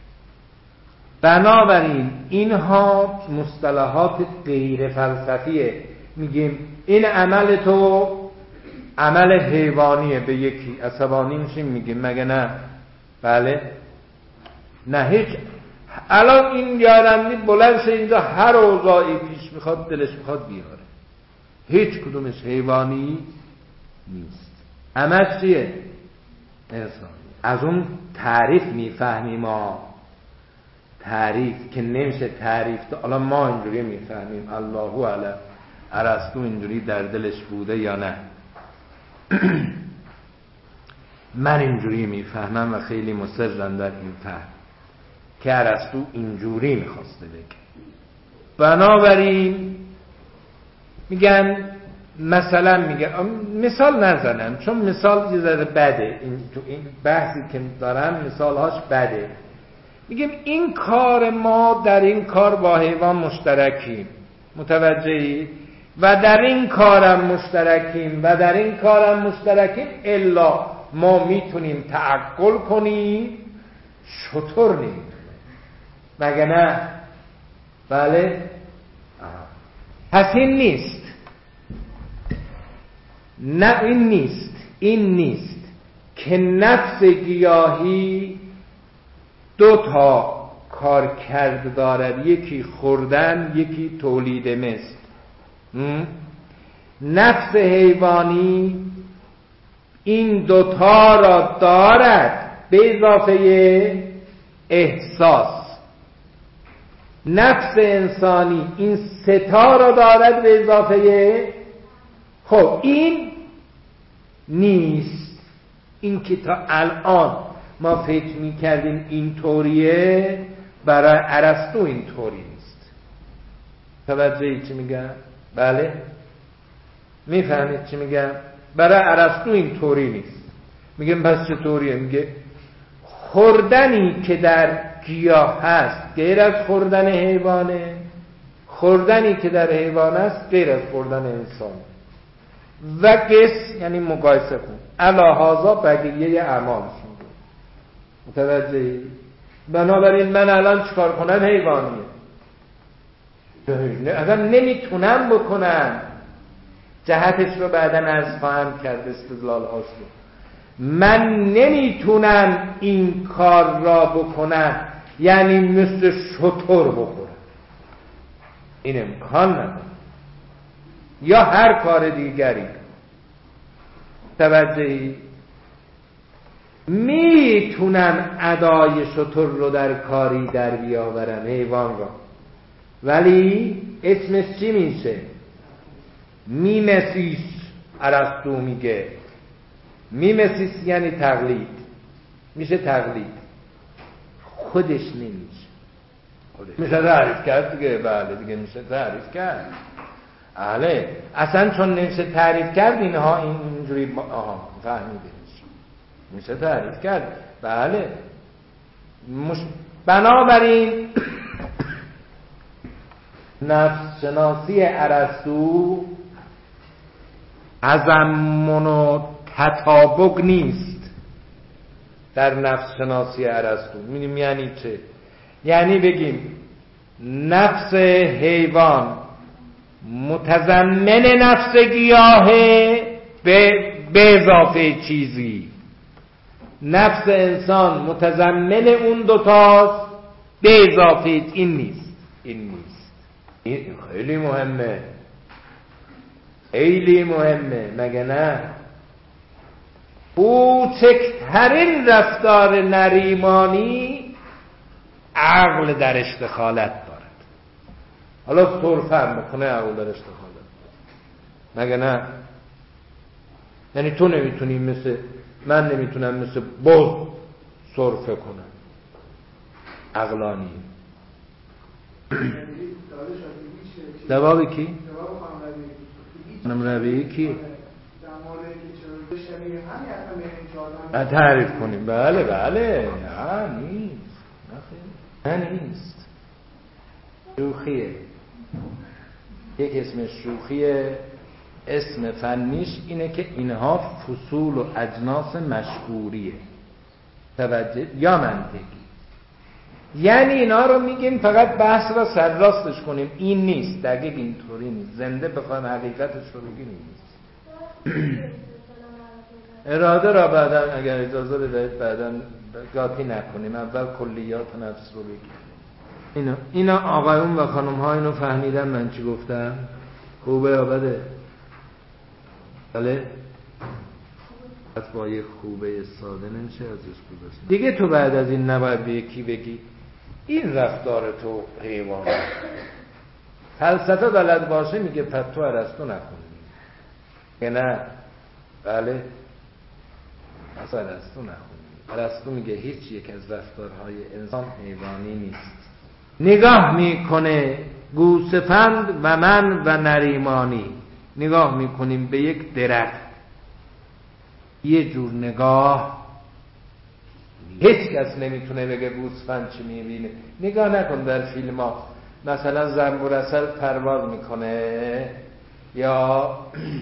بنابراین اینها مصطلحات غیر فلسفیه. میگیم این عمل تو عمل حیوانیه به یکی عصبانی میشیم میگیم مگه نه؟ بله نه هیچ. الان این یارندی بلند شه اینجا هر اوضاعی پیش میخواد دلش میخواد بیاره. هیچ کدومش حیوانی نیست. همه چیه؟ انسانی. از اون تعریف میفهمیم ما تعریف که نمیشه تعریف. حالا ما اینجوری میفهمیم الله اعلم ارسطو اینجوری در دلش بوده یا نه. من اینجوری میفهمم و خیلی مصرم در این فهم که ارسطو اینجوری میخواسته بگه. بنابراین میگن مثلا میگه مثال نزنم چون مثال یه ذره بده. این تو این بحثی که دارم مثالهاش بده. میگیم این کار ما در این کار با حیوان مشترکیم. متوجهی؟ و در این کارم مشترکیم و در این کارم مشترکیم الا ما میتونیم تعقل کنیم شطور نمیتونه مگه نه؟ بله پس این نیست. نه این نیست. این نیست که نفس گیاهی دو تا کار کرد دارد. یکی خوردن یکی تولید مثل. نفس حیوانی این دوتا را دارد به اضافه احساس. نفس انسانی این ستا را دارد به اضافه. خب این نیست. این که تا الان ما فکر میکردیم این طوریه، برای ارسطو این طوری نیست. توجهی چی میگم؟ بله میفهمید چی میگم؟ برای ارسطو این طوری نیست. میگم پس چطوریه؟ میگه خوردنی که در گیاه هست غیر از خوردن حیوانه، خوردنی که در حیوان است غیر از خوردن انسان. و قس یعنی مقایسه کن الهازا بقیه اعمالشون. متوجهی؟ بنابراین من الان چیکار کنم؟ حیوانیه. اصلا نمیتونم بکنم. جهتش رو بعداً عرض خواهم کرد استدلال هاش رو. من نمیتونم این کار را بکنم یعنی مثل شتر بخورم، این امکان نداره، یا هر کار دیگری. توجهی؟ میتونم ادای شتر رو در کاری در بیاورم، حیوان را، ولی اسمش چی میشه؟ میمسیس. ارسطو میگه میمسیس یعنی تقلید. میشه تقلید، خودش نمیشه. خودش میشه تعریف کرد دیگه. بله دیگه میشه تعریف کرد. بله اصلا چون نمیشه تعریف کرد اینها اینجوری با... آها فهمیده میشه. میشه تعریف کرد. بله مش... بنابراین نفس شناسی ارسطو تضمن و تطابق نیست در نفس شناسی ارسطو. می‌دونیم یعنی چه؟ یعنی بگیم نفس حیوان متضمن نفس گیاهه به به اضافه چیزی، نفس انسان متضمن اون دوتاست به اضافه. این نیست. این نیست. این خیلی مهمه، خیلی مهمه، مگه نه؟ کوچکترین رفتار نریمانی عقل درش دخالت دارد. حالا سرفه هم بکنه عقل درش دخالت دارد، مگه نه؟ یعنی تو نمیتونی مثل من نمیتونم مثل بز سرفه کنم، عقلانی. جوابی کی؟ خانم ربیعی کی؟ تعریف کنیم. بله بله. نه نیست. نه نیست. شوخیه. یک اسم شوخیه. اسم فنیش اینه که اینها فصول و اجناس مشهوریه. توجه یا منطقی. یعنی اینا رو میگیم فقط بحث را سرراستش کنیم. این نیست. دقیق اینطوری نیست. زنده بخوایم حقیقتش رو بگیم این نیست. اراده را بعدا اگر اجازه بدهید بعدا قاطی نکنیم، اول کلیات نفس رو بگیم. اینا اینا آقایون و خانم ها اینو فهمیدن من چی گفتم؟ خوبه یا بده؟ بله؟ از با یک خوبه ساده نمیشه ازش گذاشت. دیگه تو بعد از این نباید به یکی بگی این رفتار تو حیوانه. فلسفه بلد باشه میگه پس تو ارسطو نخوندی. که نه؟ بله اصلا ارسطو نخوندی. ارسطو میگه هیچ یک از رفتارهای انسان حیوانی نیست. نگاه میکنه گوسفند و من و نریمانی نگاه میکنیم به یک درخت، یه جور نگاه هیچ کس نمیتونه بگه گوسفند چی میبینه. نگاه نکن در فیلم ها مثلا زنبورعسل پرواز میکنه یا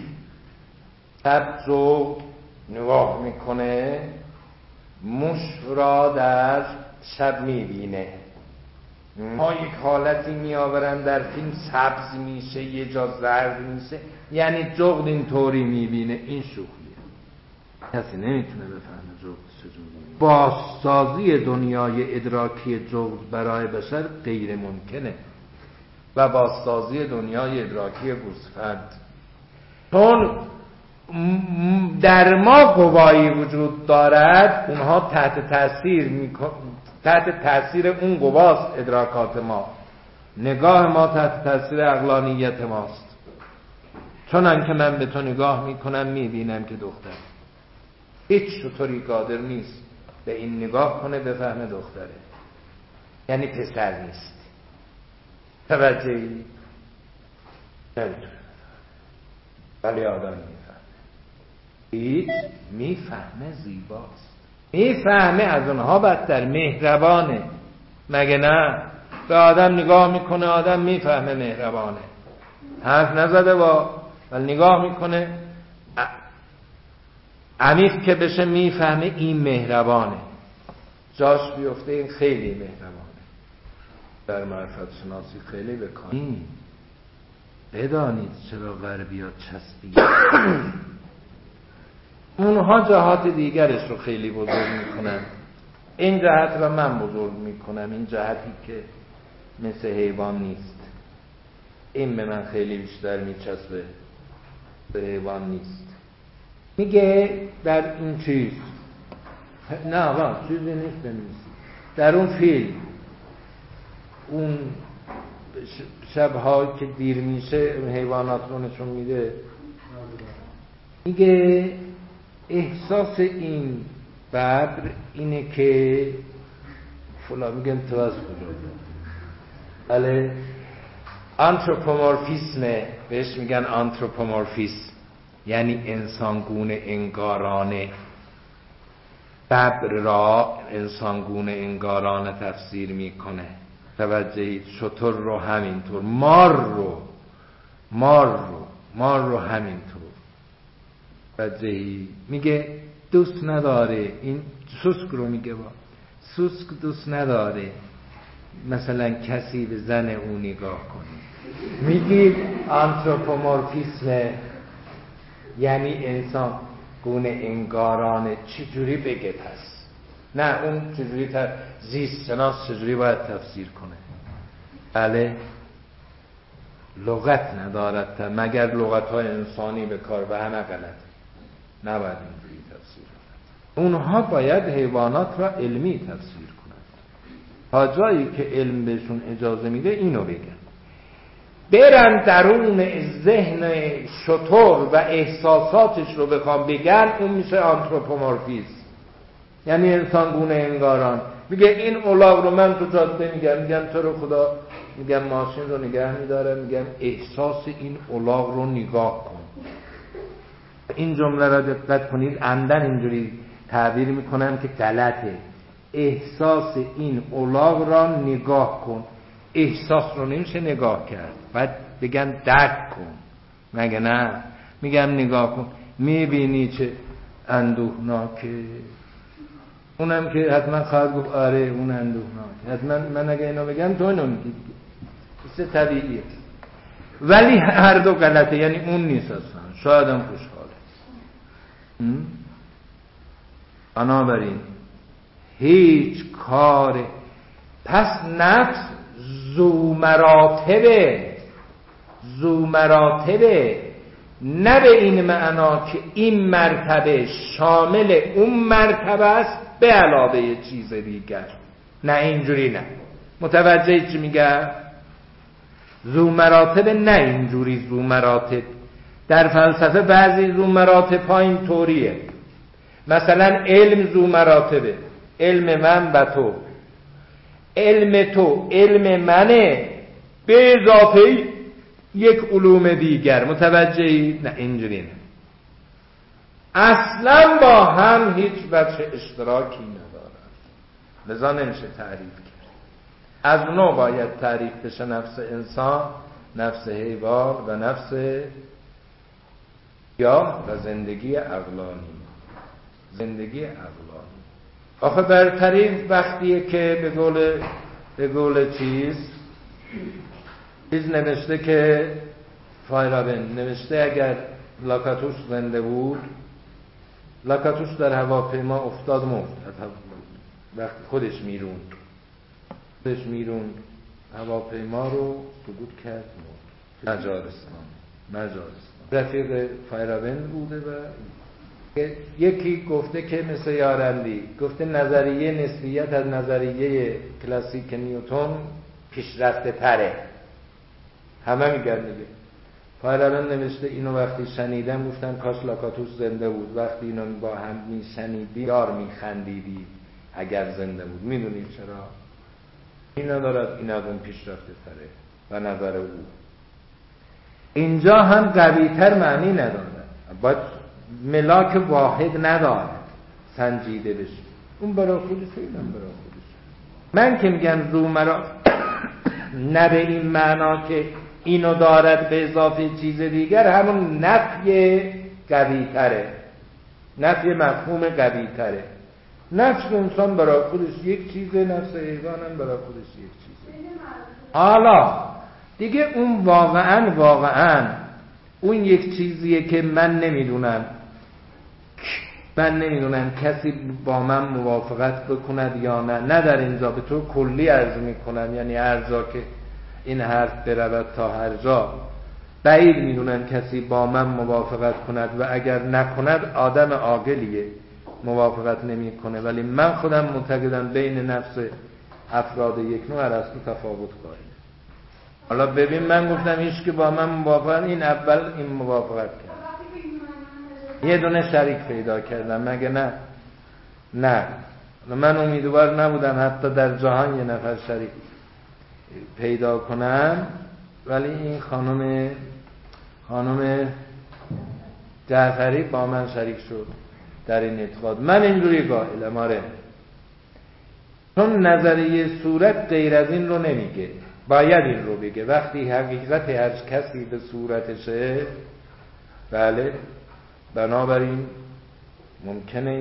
سبز رو نگاه میکنه، موش را در شب میبینه. ما یک حالتی میآورن در فیلم سبز میشه یه جا زرد میشه، یعنی جغد اینطوری میبینه. این شوخیه. کسی نمیتونه بفهمه جغد چجوری. بازسازی دنیای ادراکی جغد برای بشر غیر ممکنه و بازسازی دنیای ادراکی گوسفند، چون در ما قوایی وجود دارد، اونها تحت تاثیر میکن... تحت تاثیر اون قواست ادراکات ما، نگاه ما تحت تاثیر عقلانیت ماست. چونم که من به تو نگاه میکنم میبینم که دختر، هیچ شطوری قادر نیست به این نگاه کنه بفهمه دختره، یعنی پسر نیست. توجهی؟ نمیتونه، ولی آدم میفهمه. هیچ میفهمه زیباست، میفهمه از اونها بدتر، مهربانه. مگه نه؟ به آدم نگاه میکنه، آدم میفهمه مهربانه، حرف نزده با ولی نگاه میکنه، عمیق که بشه میفهمه این مهربانه، جاش بیفته این خیلی مهربانه. در معرفت شناسی خیلی بکنید بدانید چرا غربیات چسبید. اونها جهات دیگرش رو خیلی بزرگ میکنن، این جهت رو من بزرگ میکنم، این جهتی که مثل حیوان نیست، این به من خیلی بیشتر میچسبه، به حیوان نیست. میگه در این چیز نه آقا چیزی نیست بنویسی. در اون فیلم اون شب‌ها که دیر میشه حیوانات رو نشون میده، میگه احساس این ببر اینه که فلان، میگن تو از کجا؟ بله آنتروپومورفیسمه، بهش میگن آنتروپومورفیسم، یعنی انسانگونه انگارانه. ببر را انسانگونه انگارانه تفسیر میکنه. توجهید؟ شتر رو همینطور، مار رو مار رو مار رو همینطور. توجهید؟ میگه دوست نداره این سوسک رو، میگه با سوسک دوست نداره مثلا کسی به زن او نگاه کنه. میگی آنتروپومورفیسم، یعنی انسان گونه انگارانه. چجوری بگه پس؟ نه اون چجوری تر زیست شناس چجوری باید تفسیر کنه؟ بله لغت ندارد تا مگر لغت‌های انسانی به کار و همه غلط، نباید اینجوری تفسیر کنه. اونها باید حیوانات را علمی تفسیر کنند، تا جایی که علم بهشون اجازه میده اینو بگن. برن درون ذهن شتر و احساساتش رو بخوام بگن، اون میشه آنتروپومورفیسم، یعنی انسان گونه انگاران. میگه این الاغ رو من تو جاده میگم، میگم تو رو خدا، میگم ماشین رو نگه میدارم، میگم احساس این الاغ رو نگاه کن. این جمله را دقت کنید، عمدن اینجوری تعبیر میکنم که غلطه. احساس این الاغ را نگاه کن. احساس رو نمیشه نگاه کرد، باید بگن درک کن، مگه نه؟ میگم نگاه کن، میبینی چه اندوهناکه. اونم که حتما خواهد گفت آره اون اندوهناکه، حتما من اگه اینو بگم تو اینو میگی، چیز طبیعیه. ولی هر دو غلطه، یعنی اون نیست اصلا، شاید هم خوشحاله. بنابراین هیچ کار، پس نفس ذو مراتبه ذو مراتبه نه به این معنا که این مرتبه شامل اون مرتبه است به علاوه چیز دیگر، نه اینجوری، نه. متوجه چی میگه؟ ذو مراتبه نه اینجوری ذو مراتب. در فلسفه بعضی ذو مراتب ها این طوریه، مثلا علم ذو مراتبه، علم من و تو، علم تو علم منه به اضافه یک علوم دیگر. متوجهی؟ نه اینجوری نه، اصلا با هم هیچ وجه اشتراکی ندارد، لذا نمیشه تعریف کرد. از نوع باید تعریف بشه نفس انسان، نفس حیوان و نفس یا و زندگی عقلانی. زندگی عقلانی آخه برترین وقتیه که به قول به قول چیز چیز نوشته که فایرابن نوشته اگر لاکاتوس زنده بود، لاکاتوس در هواپیما افتاد مرد، وقتی خودش میروند خودش میروند هواپیما رو سقوط کرد مرد. مجارستان مجارستان رفیق فایراون بوده و یکی گفته که مثل یارندی گفته نظریه نسبیت از نظریه کلاسیک نیوتن پیشرفته تره. همه میگن دیگه. فایراون نوشته اینو وقتی شنیدم گفتم کاش لاکاتوس زنده بود، وقتی اینو با هم میشنیدی یار میخندیدی اگر زنده بود. میدونید چرا؟ این ندارد این از اون پیشرفته تره و نظر او اینجا هم قویتر معنی نداره، باید ملاک واحد نداره سنجیده بشه. اون برای خودش اینم برای خودش. من که میگم رو مرا نه به این معنا که اینو دارد به اضافه چیز دیگر، همون نفی قوی تره، نفی مفهوم قوی تره. نفس انسان برای خودش یک چیزه، نفس حیوان هم برای خودش یک چیزه. حالا دیگه اون واقعا واقعا اون یک چیزیه که من نمیدونم من نمیدونم کسی با من موافقت بکند یا نه. نه در اینجا به طور کلی عرض میکنم، یعنی هر جا که این حرف برود تا هر جا بعید میدونم کسی با من موافقت کند و اگر نکند آدم عاقلیه، موافقت نمیکنه. ولی من خودم معتقدم بین نفس افراد یک نوع ارسطو تفاوت قائله. حالا ببین من گفتم هیچ که با من موافقت، این اول این موافقت کرد، یه دونه شریک پیدا کردم مگه نه؟ نه من امیدوار نبودم حتی در جهان یه نفر شریک پیدا کنم، ولی این خانم خانم جعفری با من شریک شد در این اعتقاد. من اینجوری قائلم آره، چون نظریه صورت غیر از این رو نمیگه، باید این رو بگه. وقتی حقیقت هر کسی به صورتشه، بله، بنابراین ممکنه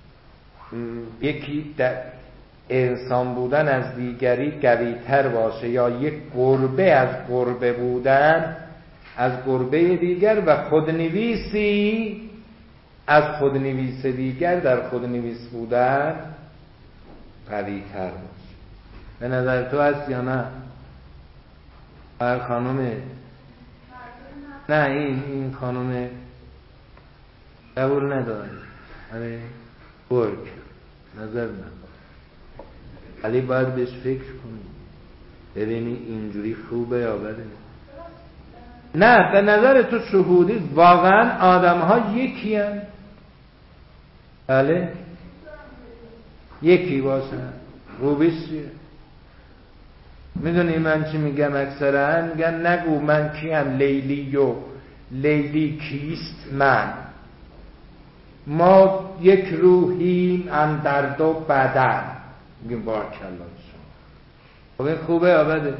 یکی در انسان بودن از دیگری قوی‌تر باشه یا یک گربه از گربه بودن از گربه دیگر و خودنویسی از خودنویس دیگر در خودنویس بودن قوی‌تر باشه. به نظر تو هست یا نه؟ هر خانم نه این این خانم قبول نداره. آره برگ نظر نداره، ولی باید بهش فکر کنی ببینی اینجوری خوبه یا بده. نه به نظر تو شهودی واقعا آدم ها یکی هن؟ بله یکی باشن. روبیش چیه؟ میدونی من چی میگم؟ اکثرا میگن نگو من کیم لیلی و لیلی کیست من، ما یک روحیم اندر دو بدن. میگیم بارکالله شما. خب این خوبه یا بده؟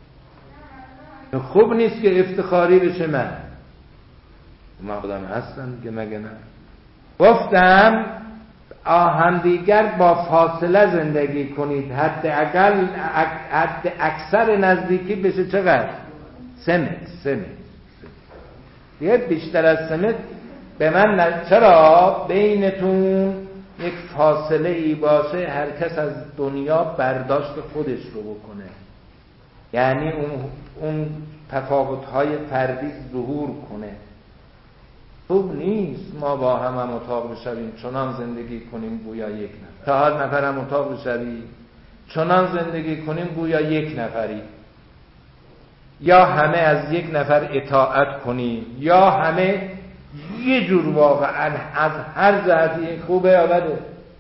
خوب نیست که افتخاری بشه من من خودم هستم که مگه نه. گفتم همدیگر با فاصله زندگی کنید، حد اقل حد اکثر نزدیکی بشه چقدر؟ سمت سمت دیگه بیشتر از سمت به من ن... چرا بینتون یک فاصله ای باشه، هر کس از دنیا برداشت خودش رو بکنه، یعنی اون اون تفاوت‌های فردی ظهور کنه. خوب نیست ما با هم هم اتاق بشویم چنان زندگی کنیم گویا یک نفر، چهار نفر هم اتاق بشویم چنان زندگی کنیم گویا یک نفری، یا همه از یک نفر اطاعت کنیم یا همه یه جور واقعا از هر جهتی. خوبه یا بده؟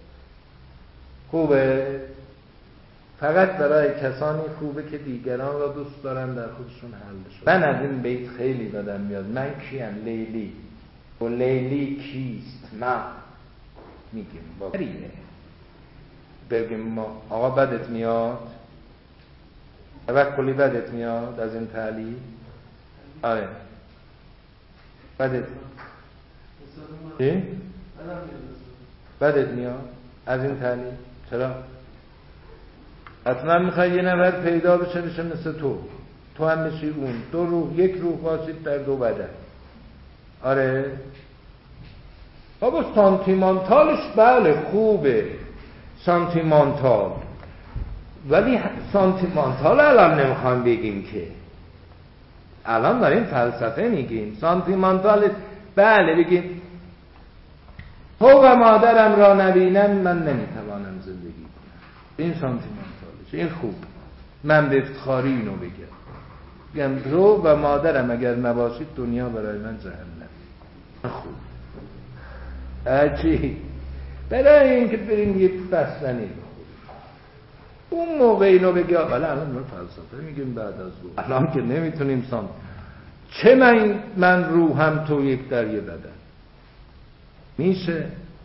خوبه. فقط برای کسانی خوبه که دیگران را دوست دارن در خودشون حل شد. من از این بیت خیلی بدم میاد. من کیم؟ لیلی. و لیلی کیست؟ من میگیم با بریده بگیم ما آقا بدت میاد؟ توکلی بدت میاد از این تعلیل؟ آره بدت چی؟ بدت میاد از این تعلیل؟ چرا؟ حتما میخوای یه نفر پیدا بشه بشه مثل تو، تو هم بشی اون، دو روح یک روح باشید در دو بدن. آره بابا سانتیمانتالش بله خوبه سانتیمانتال، ولی سانتیمانتال الان نمیخوام بگیم که الان داریم فلسفه میگیم، سانتیمانتال. بله بگیم تو و مادرم را نبینم من نمیتوانم زندگی کنم، این سانتیمانتالش، این خوب. من به افتخاری اینو بگم، بگم تو و مادرم اگر نباشید دنیا برای من جهنم. خوب عجیب. برای اینکه بریم یه بستنی بخوریم اون موقع اینو بگی. ولی الان ما فلسفه میگیم بعد از رو، الان که نمیتونیم سان چه من من روحم تو یک در یه بدن میشه.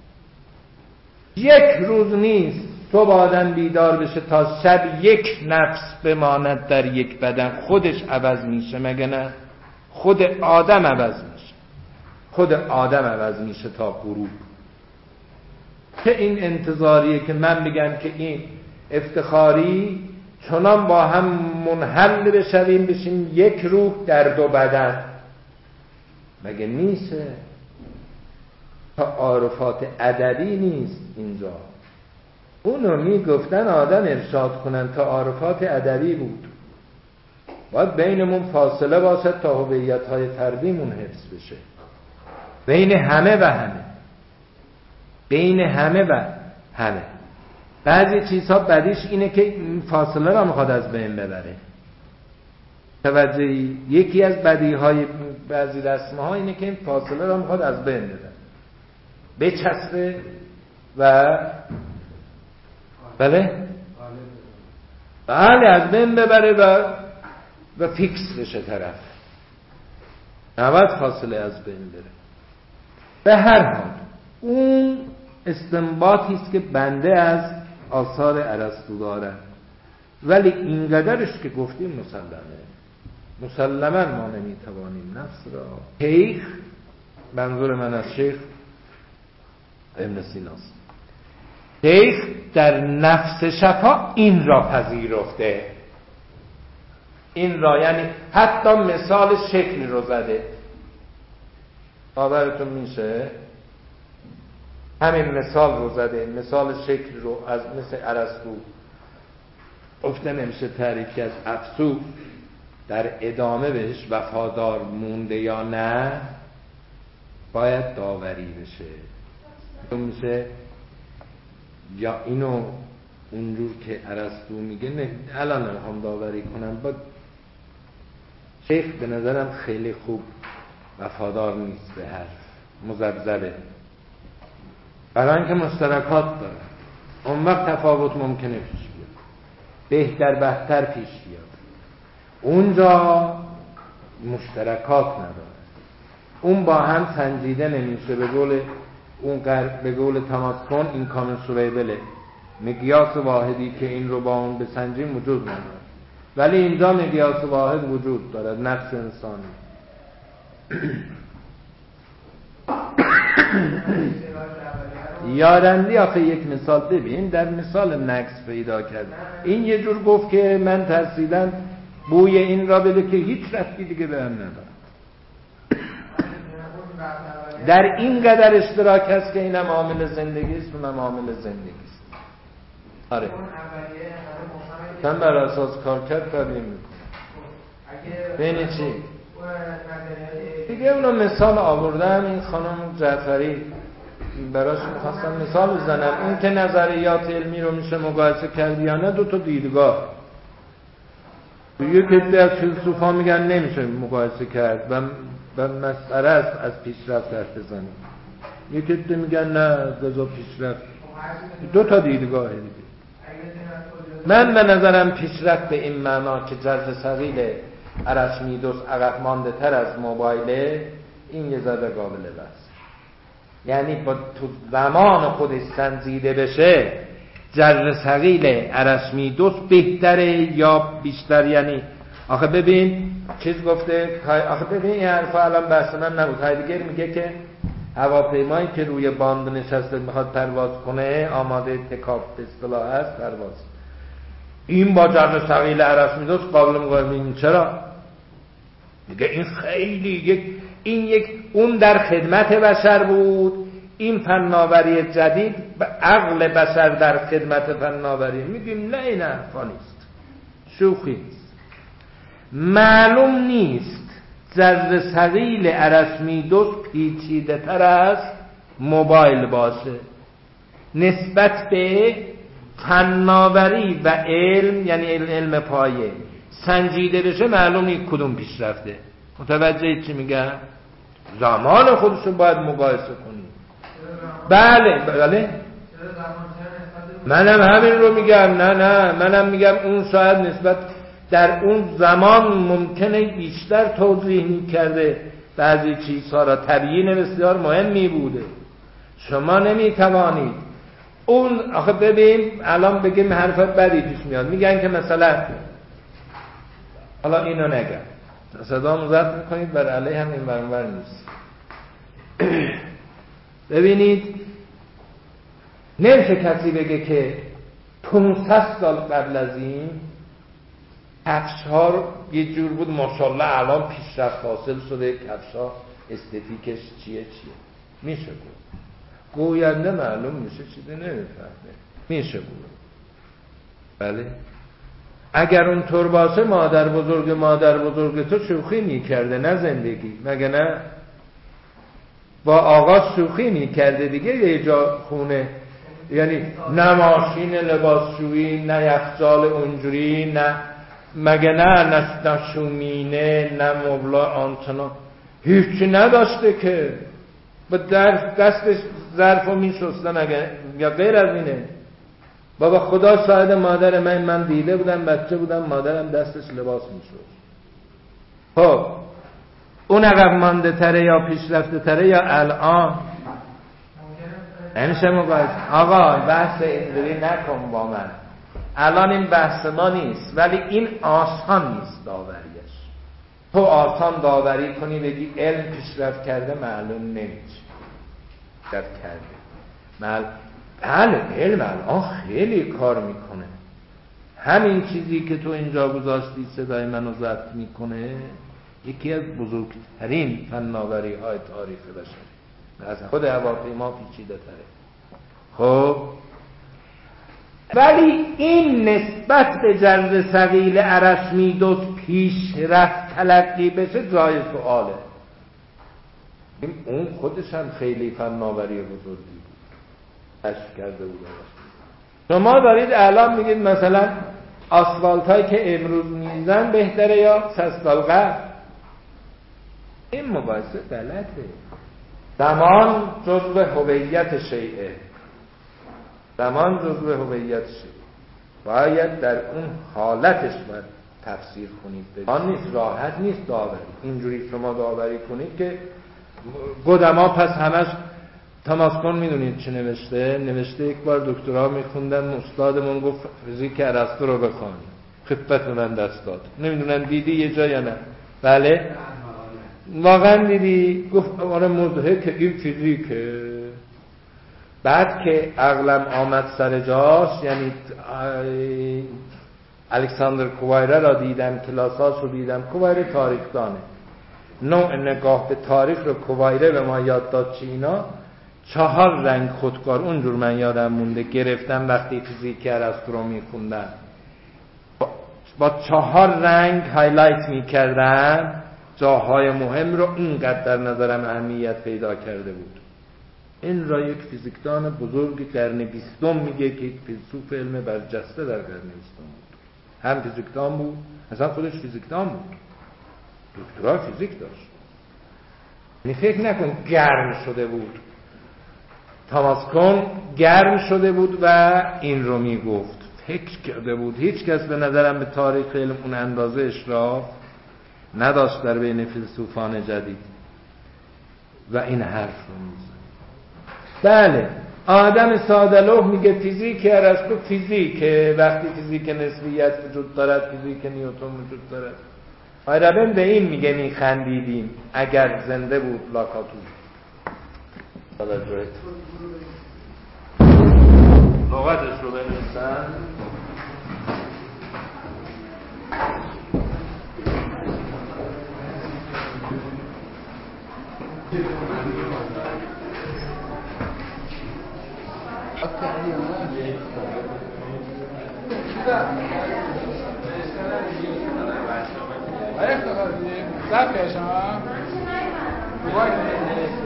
یک روز نیست تو با آدم بیدار بشه تا شب یک نفس بماند در یک بدن، خودش عوض میشه مگه نه؟ خود آدم عوض میشه، خود آدم عوض میشه تا غروب. که این انتظاریه که من بگم که این افتخاری چنان با هم منحل بشویم بشیم یک روح در دو بدن، مگه میشه؟ تا عارفات ادبی نیست اینجا. اونو میگفتن آدم ارشاد کنن تا عارفات ادبی بود. باید بینمون فاصله باشد تا هویت‌های فردیمون حفظ بشه، بین همه و همه، بین همه و همه. بعضی چیزها بدیش اینه که این فاصله را میخواد از بین ببره. توجهی؟ یکی از بدیهای بعضی رسم‌ها اینه که این فاصله را میخواد از بین ببره، بچسبه و بله بله از بین ببره و و فیکس بشه طرف، نباید فاصله از بین بره. به هر حال اون استنباطی است که بنده از آثار ارسطو دارم، ولی اینقدرش که گفتیم مسلمه. مسلما ما نمیتوانیم نفس را. شیخ، منظور من از شیخ ابن سیناست، شیخ در نفس شفا این را پذیرفته، این را، یعنی حتی مثال شکل رو زده. باورتون میشه؟ همین مثال رو زده، مثال شکل رو از مثل ارسطو گفته نمیشه تعریف از افسوس در ادامه بهش وفادار مونده یا نه باید داوری بشه. میشه یا اینو اونجور که ارسطو میگه نه الان نمیخوام داوری کنم. با شیخ به نظرم خیلی خوب وفادار نیست به حرف، مذبذبه، برای اینکه مشترکات داره. اون وقت تفاوت ممکنه پیش بیاد، بهتر بهتر پیش بیاد. اونجا مشترکات نداره، اون با هم سنجیده نمیشه. به قول اون به قول تماس کن این کامل سوریبله، مقیاس واحدی که این رو با اون بسنجیم وجود نداره، ولی اینجا مقیاس واحد وجود داره، نفس انسانی. یارندی آخه یک مثال ببین، در مثال نقص پیدا کرد. این یه جور گفت که من ترسیدم بوی این را بده که هیچ رفتی دیگه به هم ندارم. در این قدر اشتراک هست که اینم عامل زندگی است اونم عامل زندگی است. آره من بر اساس کارکرد تعبیر میکنم. بین چی؟ دیگه اونو مثال آوردم. این خانم جعفری براش میخواستم مثال بزنم. اون که نظریات علمی رو میشه مقایسه کرد یا نه، دو تا دیدگاه. یک عده از فیلسوفا میگن نمیشه مقایسه کرد و و مسئله است از پیشرفت حرف بزنیم. یک عده میگن نه جزا پیشرفت. دو تا دیدگاه دیگه. من به نظرم پیشرفت به این معنا که جذب ثقیل ارشمیدس عقب مانده تر از موبایله، این یه ذره قابل بحث. یعنی با تو زمان خودش سنجیده بشه جذب ثقیل ارشمیدس بهتره یا بیشتر. یعنی آخه ببین چیز گفته، آخه ببین این حرفا الان بحث من نبود. هایدگر میگه که هواپیمایی که روی باند نشسته میخواد پرواز کنه آماده تکاف به اصطلاح هست پرواز. این با جذب ثقیل ارشمیدس قابل مقایسه. چرا؟ میگه این خیلی یک این یک اون در خدمت بشر بود، این فناوری جدید به عقل بشر در خدمت فناوری. میگیم نه این حرفا نیست، شوخی نیست. معلوم نیست جذر ثقیل ارسمیدس پیچیده تر از موبایل باشه نسبت به فناوری و علم، یعنی علم پایه سنجیده بشه معلوم نیست کدوم پیشرفته. متوجه چی میگم؟ زمان خودشو باید مقایسه کنید. بله بله منم همین رو میگم. نه نه منم میگم اون شاید نسبت در اون زمان ممکنه بیشتر توضیح میکرده بعضی چیزها را، تبیین بسیار مهمی بوده. شما نمیتوانید اون آخه ببین الان بگیم حرف بدی پیش میاد، میگن که مثلا حالا اینو نگم صدا مزد میکنید بر علیه هم این برانور نیست. ببینید نمیشه کسی بگه که پانصد سال قبل از این کفش ها یه جور بود ماشاءالله الان پیشرفت حاصل شده کفش ها استتیکش چیه چیه. میشه بود گوینده معلوم میشه چیزی نمیفهمه. میشه بود بله اگر اون طور باشه مادر بزرگ مادر بزرگ تو شوخی میکرده نه زندگی، مگه نه؟ با آقا شوخی میکرده دیگه یه جا خونه، یعنی نه ماشین لباسشویی نه یخچال اونجوری نه مگه نه نه شومینه نه مبلا آنتنا هیچی نداشته که با دستش ظرفو میشسته مگه یا غیر از اینه؟ بابا خدا شاهد مادر من من دیده بودم بچه بودم مادرم دستش لباس میشست. خب اون عقب مانده تره یا پیشرفته تره یا الان؟ نمیشه مقایسه. آقا بحث اینجوری نکن با من، الان این بحث ما نیست، ولی این آسان نیست داوریش. تو آسان داوری کنی بگی علم پیشرفت کرده معلوم نمیشه پیشرفت کرده معلوم. بله علم الان خیلی کار میکنه. همین چیزی که تو اینجا گذاشتی صدای منو ضبط میکنه یکی از بزرگترین فناوری های تاریخ بشری، از خود هواپیما پیچیده تره. خب ولی این نسبت به جذر ثقیل ارشمیدس پیشرفت تلقی بشه جای سؤاله. اون خودش هم خیلی فناوری بزرگی بود کشف کرده بود. شما دارید الان میگید مثلا آسفالت هایی که امروز میزن بهتره یا صد سال قبل. این مقایسه غلطه. زمان جزو هویت شیئه، زمان جزو هویت شیئه، باید در اون حالتش باید تفسیر کنید. آن نیست راحت نیست داوری. اینجوری شما داوری کنید که قدما پس همش تاماس کون میدونید چه نوشته؟ نوشته یک بار دکترا میخوندم استادمون گفت فیزیک ارسطو رو بخوانید، خدمت من دست داد. نمیدونم دیدی یه جا یا نه؟ بله واقعا دیدی؟ گفت آره مضحکه که این فیزیکه. بعد که عقلم آمد سر جاش، یعنی الکساندر کوایره را دیدم، کلاساش رو دیدم. کوایره تاریخ دانه، نوع نگاه به تاریخ رو کوایره به ما یاد داد. چینا چهار رنگ خودکار اونجور من یادم مونده گرفتم وقتی فیزیک ارسطو رو میخوندم، با, با چهار رنگ هایلایت میکردم جاهای مهم رو. اینقدر در نظرم اهمیت پیدا کرده بود. این را یک فیزیکدان بزرگ قرن بیستم میگه که یک فیلسوف علم برجسته در قرن بیستم بود. هم فیزیکدان بود، اصلا خودش فیزیکدان بود، دکترا فیزیک داشت. یعنی فکر نکن گرم شده بود. تاماس کون گرم شده بود و این رو میگفت، فکر کرده بود. هیچ کس به نظرم به تاریخ علم اون اندازه اشراف نداشت در بین فیلسوفان جدید و این حرف رو میزنه. بله آدم ساده لوح میگه فیزیک ارسطو فیزیکه، وقتی فیزیک نسبیت وجود دارد فیزیک نیوتن وجود دارد. آیرابن به این میگه میخندیدیم اگر زنده بود لاکاتو. لغتش رو بنویسن. آره افتخار دیدیم سب کشم من چه نگردم باید